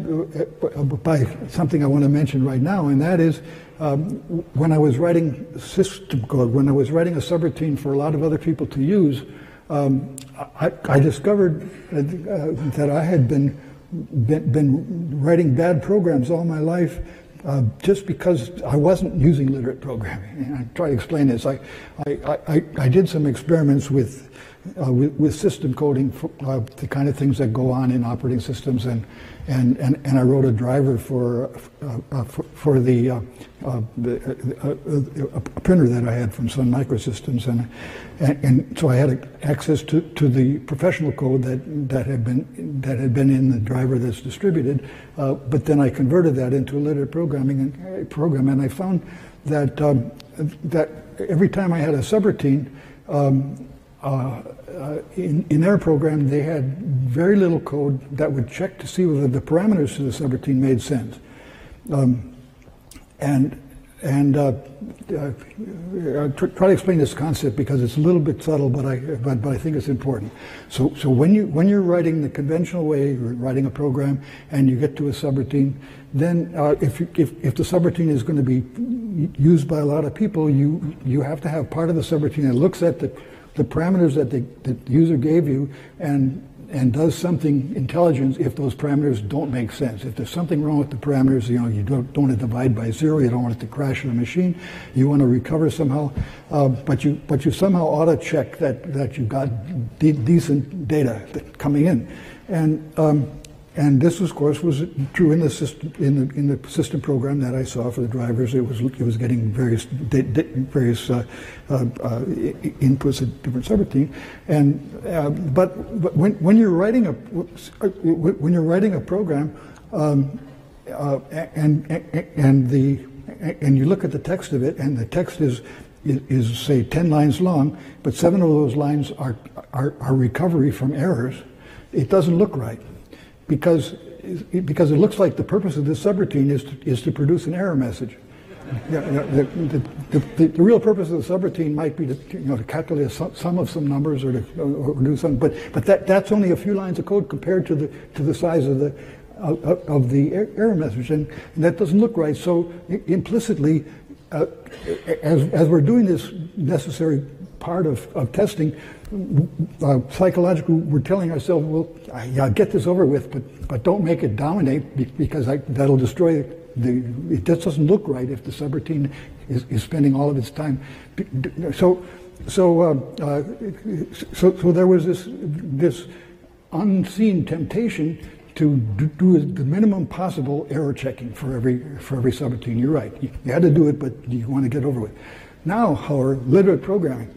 by something I want to mention right now, and that is um, when I was writing system code, when I was writing a subroutine for a lot of other people to use. Um, I, I discovered uh, that I had been, been been writing bad programs all my life uh, just because I wasn't using literate programming. And I try to explain this. I I, I, I did some experiments with uh, with, with system coding, for, uh, the kind of things that go on in operating systems, and and, and, and I wrote a driver for uh, uh, for, for the, uh, uh, the uh, uh, a printer that I had from Sun Microsystems, and. And, and so I had access to, to the professional code that, that had been that had been in the driver that's distributed, uh, but then I converted that into a literate programming uh, program, and I found that um, that every time I had a subroutine, um, uh, uh, in, in their program they had very little code that would check to see whether the parameters to the subroutine made sense, um, and. And uh, uh, try to explain this concept because it's a little bit subtle, but I but, but I think it's important. So so when you when you're writing the conventional way, you're writing a program, and you get to a subroutine, then uh, if, you, if if the subroutine is going to be used by a lot of people, you you have to have part of the subroutine that looks at the the parameters that the, the user gave you and. and does something intelligent if those parameters don't make sense. If there's something wrong with the parameters, you know, you don't, don't want to divide by zero, you don't want it to crash your machine, you want to recover somehow, uh, but you but you somehow ought to check that, that you got de- decent data coming in. And um, and this, of course, was true in the system in the in the system program that I saw for the drivers. It was it was getting various da- da- various uh, uh, uh, inputs at different subroutine, and uh, but, but when when you're writing a when you're writing a program, um, uh, and, and and the and you look at the text of it, and the text is is, is say ten lines long, but seven of those lines are are, are recovery from errors. It doesn't look right. Because, because it looks like the purpose of this subroutine is to, is to produce an error message. Yeah, the, the, the, the, the real purpose of the subroutine might be to, you know, to calculate a sum of some numbers or to or do something, but but that, that's only a few lines of code compared to the to the size of the of, of the error message, and, and that doesn't look right. So implicitly, uh, as as we're doing this necessary part of, of testing, uh, psychologically we're telling ourselves, well, yeah, get this over with, but but don't make it dominate because I, that'll destroy the. It just doesn't look right if the subroutine is, is spending all of its time. So so uh, uh, so so there was this this unseen temptation to do the minimum possible error checking for every for every subroutine. You're right. You, you had to do it, but you want to get over with. Now, however, literate programming.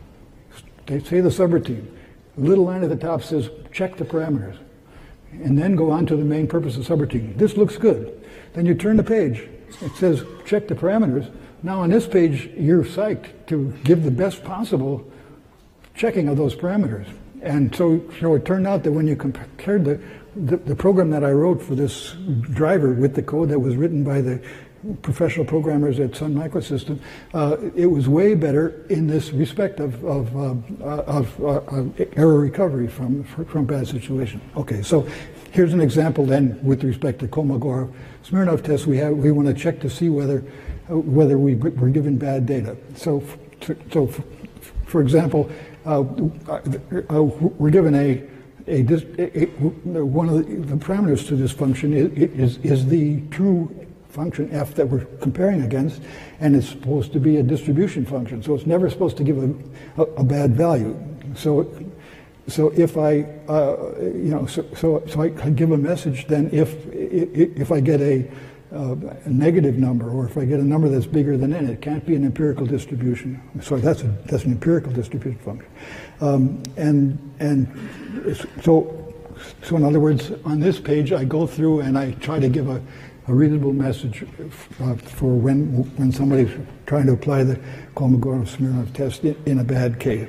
They say the subroutine. The little line at the top says, check the parameters. And then go on to the main purpose of the subroutine. This looks good. Then you turn the page. It says, check the parameters. Now on this page, you're psyched to give the best possible checking of those parameters. And so, so it turned out that when you compared the, the, the program that I wrote for this driver with the code that was written by the professional programmers at Sun Microsystems, uh, it was way better in this respect of of, uh, of, uh, of error recovery from from bad situation. Okay, so here's an example then with respect to Kolmogorov Smirnov test. We have we want to check to see whether whether we were given bad data. So, so for example, uh, uh, we're given a, a, a, a one of the, the parameters to this function is, is, is the true function f that we're comparing against, and it's supposed to be a distribution function, so it's never supposed to give a, a, a bad value. So, so if I, uh, you know, so, so so I give a message, then if if I get a, uh, a negative number, or if I get a number that's bigger than n, it can't be an empirical distribution. So that's a that's an empirical distribution function, um, and and so so in other words, on this page, I go through and I try to give a a reasonable message uh, for when when somebody's trying to apply the Kolmogorov-Smirnov test in, in a bad case.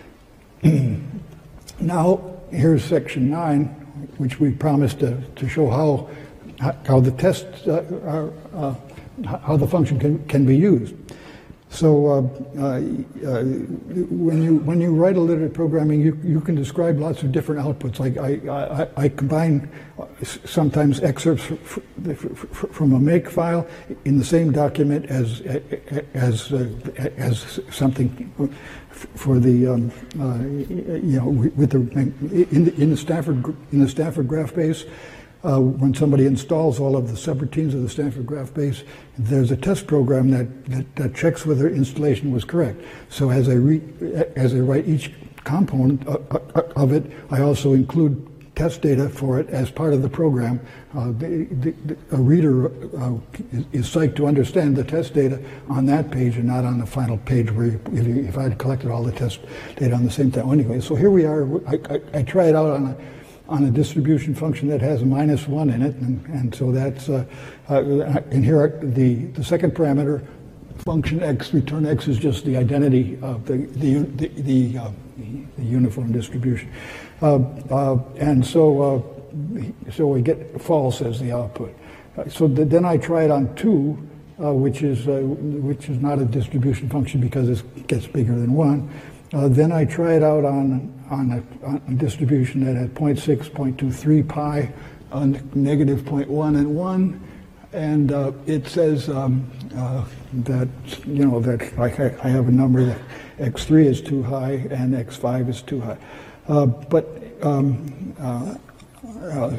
Now, here's section nine, which we promised to, to show how how the tests uh, are, uh, how the function can, can be used. So uh, uh, uh, when you when you write a literate programming, you, you can describe lots of different outputs. Like I, I, I combine sometimes excerpts from a make file in the same document as as uh, as something for the um, uh, you know with the in the, in the Stanford in the Stanford graph base. Uh, when somebody installs all of the subroutines of the Stanford graph base, there's a test program that, that, that checks whether installation was correct. So as I, re, as I write each component of it, I also include test data for it as part of the program. Uh, the, the, a reader uh, is, is psyched to understand the test data on that page and not on the final page where you, if, you, if I had collected all the test data on the same time. Anyway, so here we are. I, I, I try it out on a on a distribution function that has a minus one in it, and, and so that's, uh, uh, and here are the, the second parameter, function x, return x is just the identity of the, the, the, the, uh, the uniform distribution. Uh, uh, and so, uh, so we get false as the output. Uh, so th then I try it on two, uh, which is, uh, which is not a distribution function because it gets bigger than one. Uh, then I try it out on on a, on a distribution that had zero point six, zero point two three pi, on negative zero point one and one, and uh, it says um, uh, that you know that I, I have a number that x three is too high and x five is too high, uh, but um, uh, uh,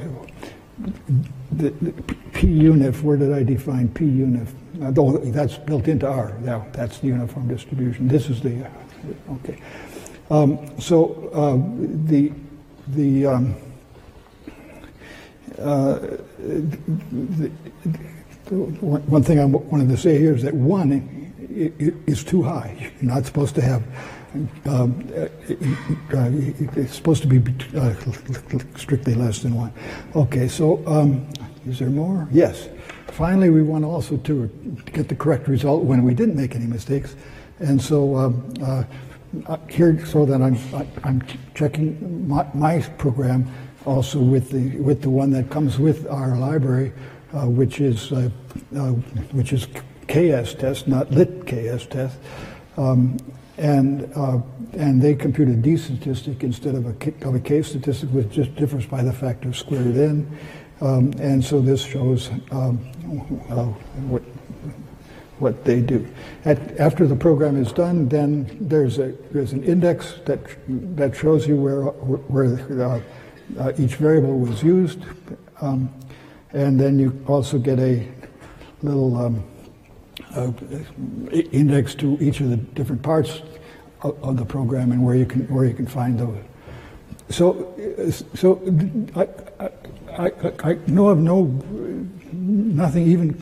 the, the p unif. Where did I define p unif? Uh, though that's built into R. Yeah, that's the uniform distribution. This is the okay. Um, so uh, the the, um, uh, the, the one thing I wanted to say here is that one is too high. You're not supposed to have. Um, uh, it's supposed to be uh, strictly less than one. Okay. So um, is there more? Yes. Finally, we want also to, to get the correct result when we didn't make any mistakes, and so. Um, uh, Uh, here, so that I'm I'm checking my, my program also with the with the one that comes with our library, uh, which is uh, uh, which is K S test, not lit K S test, um, and uh, and they compute a D statistic instead of a K, of a K statistic, which just differs by the factor squared in, um, and so this shows um, uh, what. what they do. At, after the program is done, then there's a there's an index that that shows you where where uh, uh, each variable was used, um, and then you also get a little um, uh, index to each of the different parts of, of the program and where you can where you can find those. So so I I, I, I know of no nothing even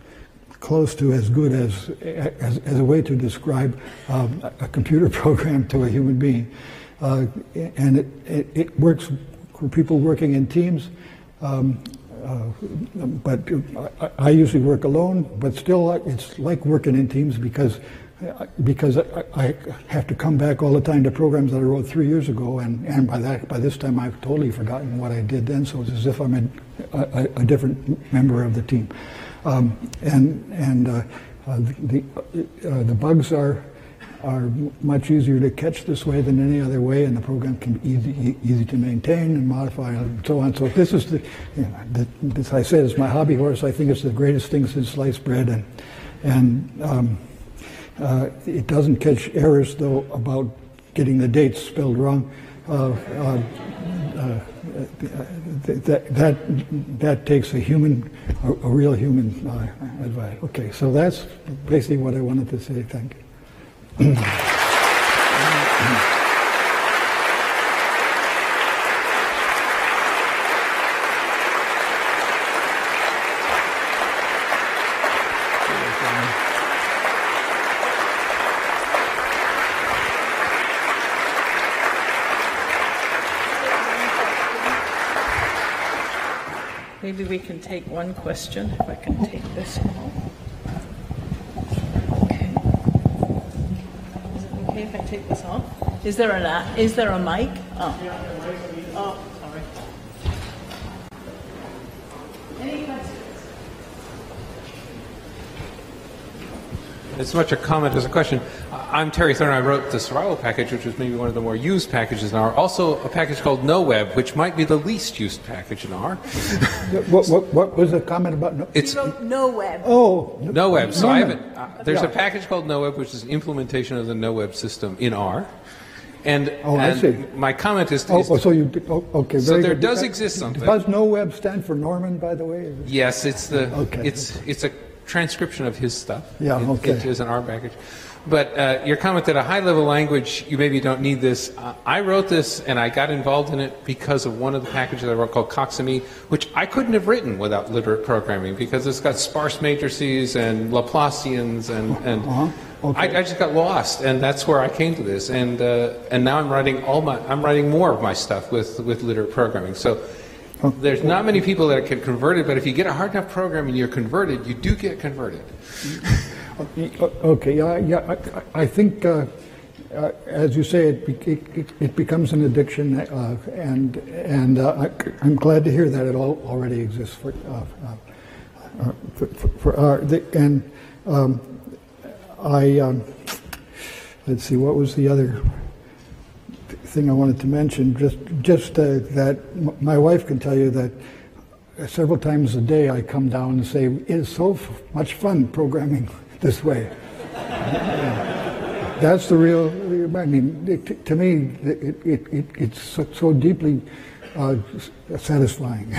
close to as good as as, as a way to describe um, a computer program to a human being, uh, and it, it, it works for people working in teams. Um, uh, but I, I usually work alone. But still, it's like working in teams because because I, I have to come back all the time to programs that I wrote three years ago, and, and by that by this time I've totally forgotten what I did then. So it's as if I'm a, a, a different member of the team. Um, and and uh, uh, the uh, the bugs are are much easier to catch this way than any other way, and the program can be easy easy to maintain and modify and so on. So this is the, you know, the this I say is my hobby horse. I think it's the greatest thing since sliced bread, and and um, uh, it doesn't catch errors though about getting the dates spelled wrong. Uh, uh, uh, that that that takes a human, a, a real human uh, advice. Okay, so that's basically what I wanted to say. Thank you. Maybe we can take one question, if I can take this home. Okay. Is it okay if I take this off? Is there a, is there a mic? Oh. Oh, sorry. Any questions? It's much a comment as a question. I'm Terry Thorne. I wrote the Survival package, which was maybe one of the more used packages in R. Also, a package called NoWeb, which might be the least used package in R. what, what, what was the comment about? No? It's NoWeb. Oh, NoWeb. So no, I no. haven't. Uh, there's Yeah. a package called NoWeb, which is an implementation of the NoWeb system in R. And, Oh, I and see. my comment is, Oh, is oh, so you oh, okay? So very there good. does Uh, exist something. Does NoWeb stand for Norman, by the way? yes, it's the Okay. it's it's a transcription of his stuff. Yeah, It- okay. It is an R package. But uh, your comment that a high-level language, you maybe don't need this. Uh, I wrote this, and I got involved in it because of one of the packages I wrote called Coxamy, which I couldn't have written without literate programming because it's got sparse matrices and Laplacians, and, and Uh-huh. Okay. I, I just got lost, and that's where I came to this. And uh, and now I'm writing all my I'm writing more of my stuff with with literate programming. So. There's not many people that can convert it, but if you get a hard enough program and you're converted, you do get converted. Okay, yeah, yeah. I, I think, uh, uh, as you say, it, be- it it becomes an addiction, uh, and and uh, I, I'm glad to hear that it all already exists for uh, uh, uh, for, for, for uh, the, and um, I um, let's see, what was the other thing I wanted to mention? Just just uh, that m- my wife can tell you that several times a day I come down and say, it is so f- much fun programming this way. That's the real, I mean, it, to me, it, it, it, it's so, so deeply uh, satisfying.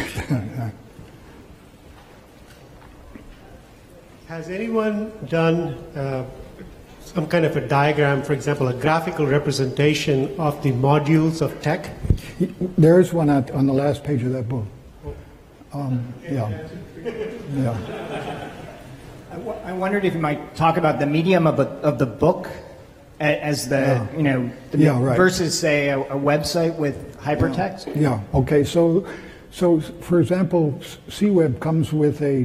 Has anyone done uh, some kind of a diagram, for example, a graphical representation of the modules of tech? There's one at, on the last page of that book. Um, yeah. Yeah. I w- I wondered if you might talk about the medium of, a, of the book a- as the, Yeah. you know, the, Yeah, right. versus, say, a, a website with hypertext? Yeah. Okay. So, so for example, C Web comes with a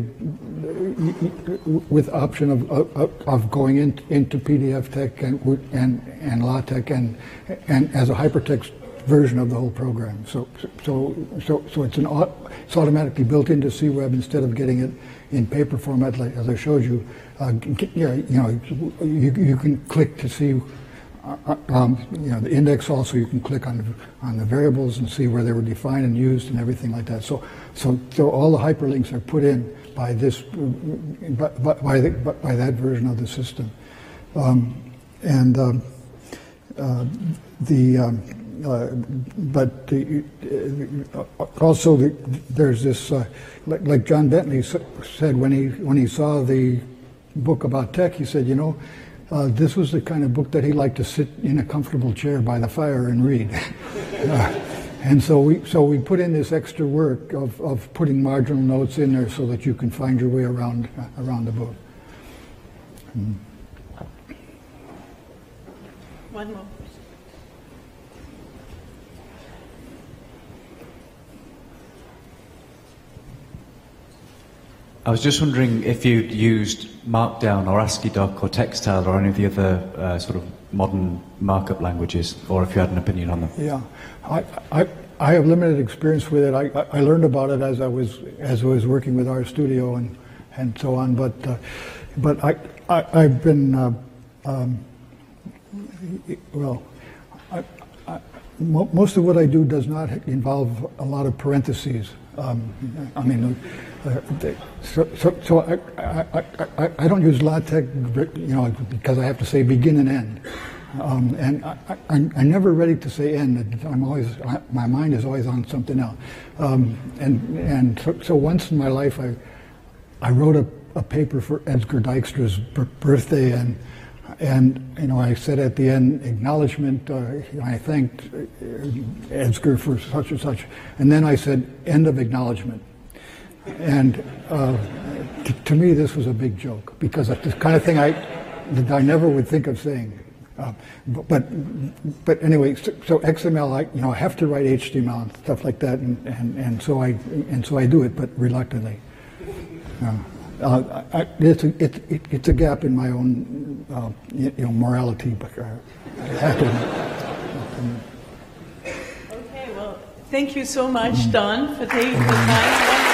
with option of of, of going in, into P D F tech and and and LaTeX and and as a hypertext version of the whole program. So so so so it's an au- it's automatically built into C Web instead of getting it in paper format, like as I showed you. Uh, g- yeah, you know, you you can click to see. Uh, um, you know, the index also, you can click on the, on the variables and see where they were defined and used and everything like that. So, so, so all the hyperlinks are put in by this, by, by, by, the, by that version of the system. Um, and um, uh, the, um, uh, but the, uh, also the, there's this, uh, like, like John Bentley said when he when he saw the book about tech, he said, you know. Uh, this was the kind of book that he liked to sit in a comfortable chair by the fire and read. uh, and so we so we put in this extra work of, of putting marginal notes in there so that you can find your way around uh, around the book. Mm. One more. I was just wondering if you'd used Markdown or AsciiDoc or Textile or any of the other uh, sort of modern markup languages, or if you had an opinion on them. Yeah, I, I I have limited experience with it. I, I learned about it as I was as I was working with RStudio and and so on. But uh, but I, I I've been uh, um, well. I, I, mo- most of what I do does not involve a lot of parentheses. Um, I mean, uh, they, so, so, so I, I, I, I don't use LaTeX, you know, because I have to say begin and end. Um, and I, I, I'm never ready to say end. I'm always, my mind is always on something else. Um, and and so, so once in my life, I I wrote a, a paper for Edsger Dijkstra's b- birthday, and and you know I said at the end acknowledgement. Uh, I thanked Edsger for such and such, and then I said end of acknowledgement. And uh, t- to me, this was a big joke because it's the kind of thing I that I never would think of saying. Uh, but but anyway, so, so X M L, I you know I have to write H T M L and stuff like that, and, and, and so I and so I do it, but reluctantly. Uh, uh, I, it's a it, it, it's a gap in my own uh, you know morality, but uh, I have to. Okay, well, thank you so much, Don, for taking the time.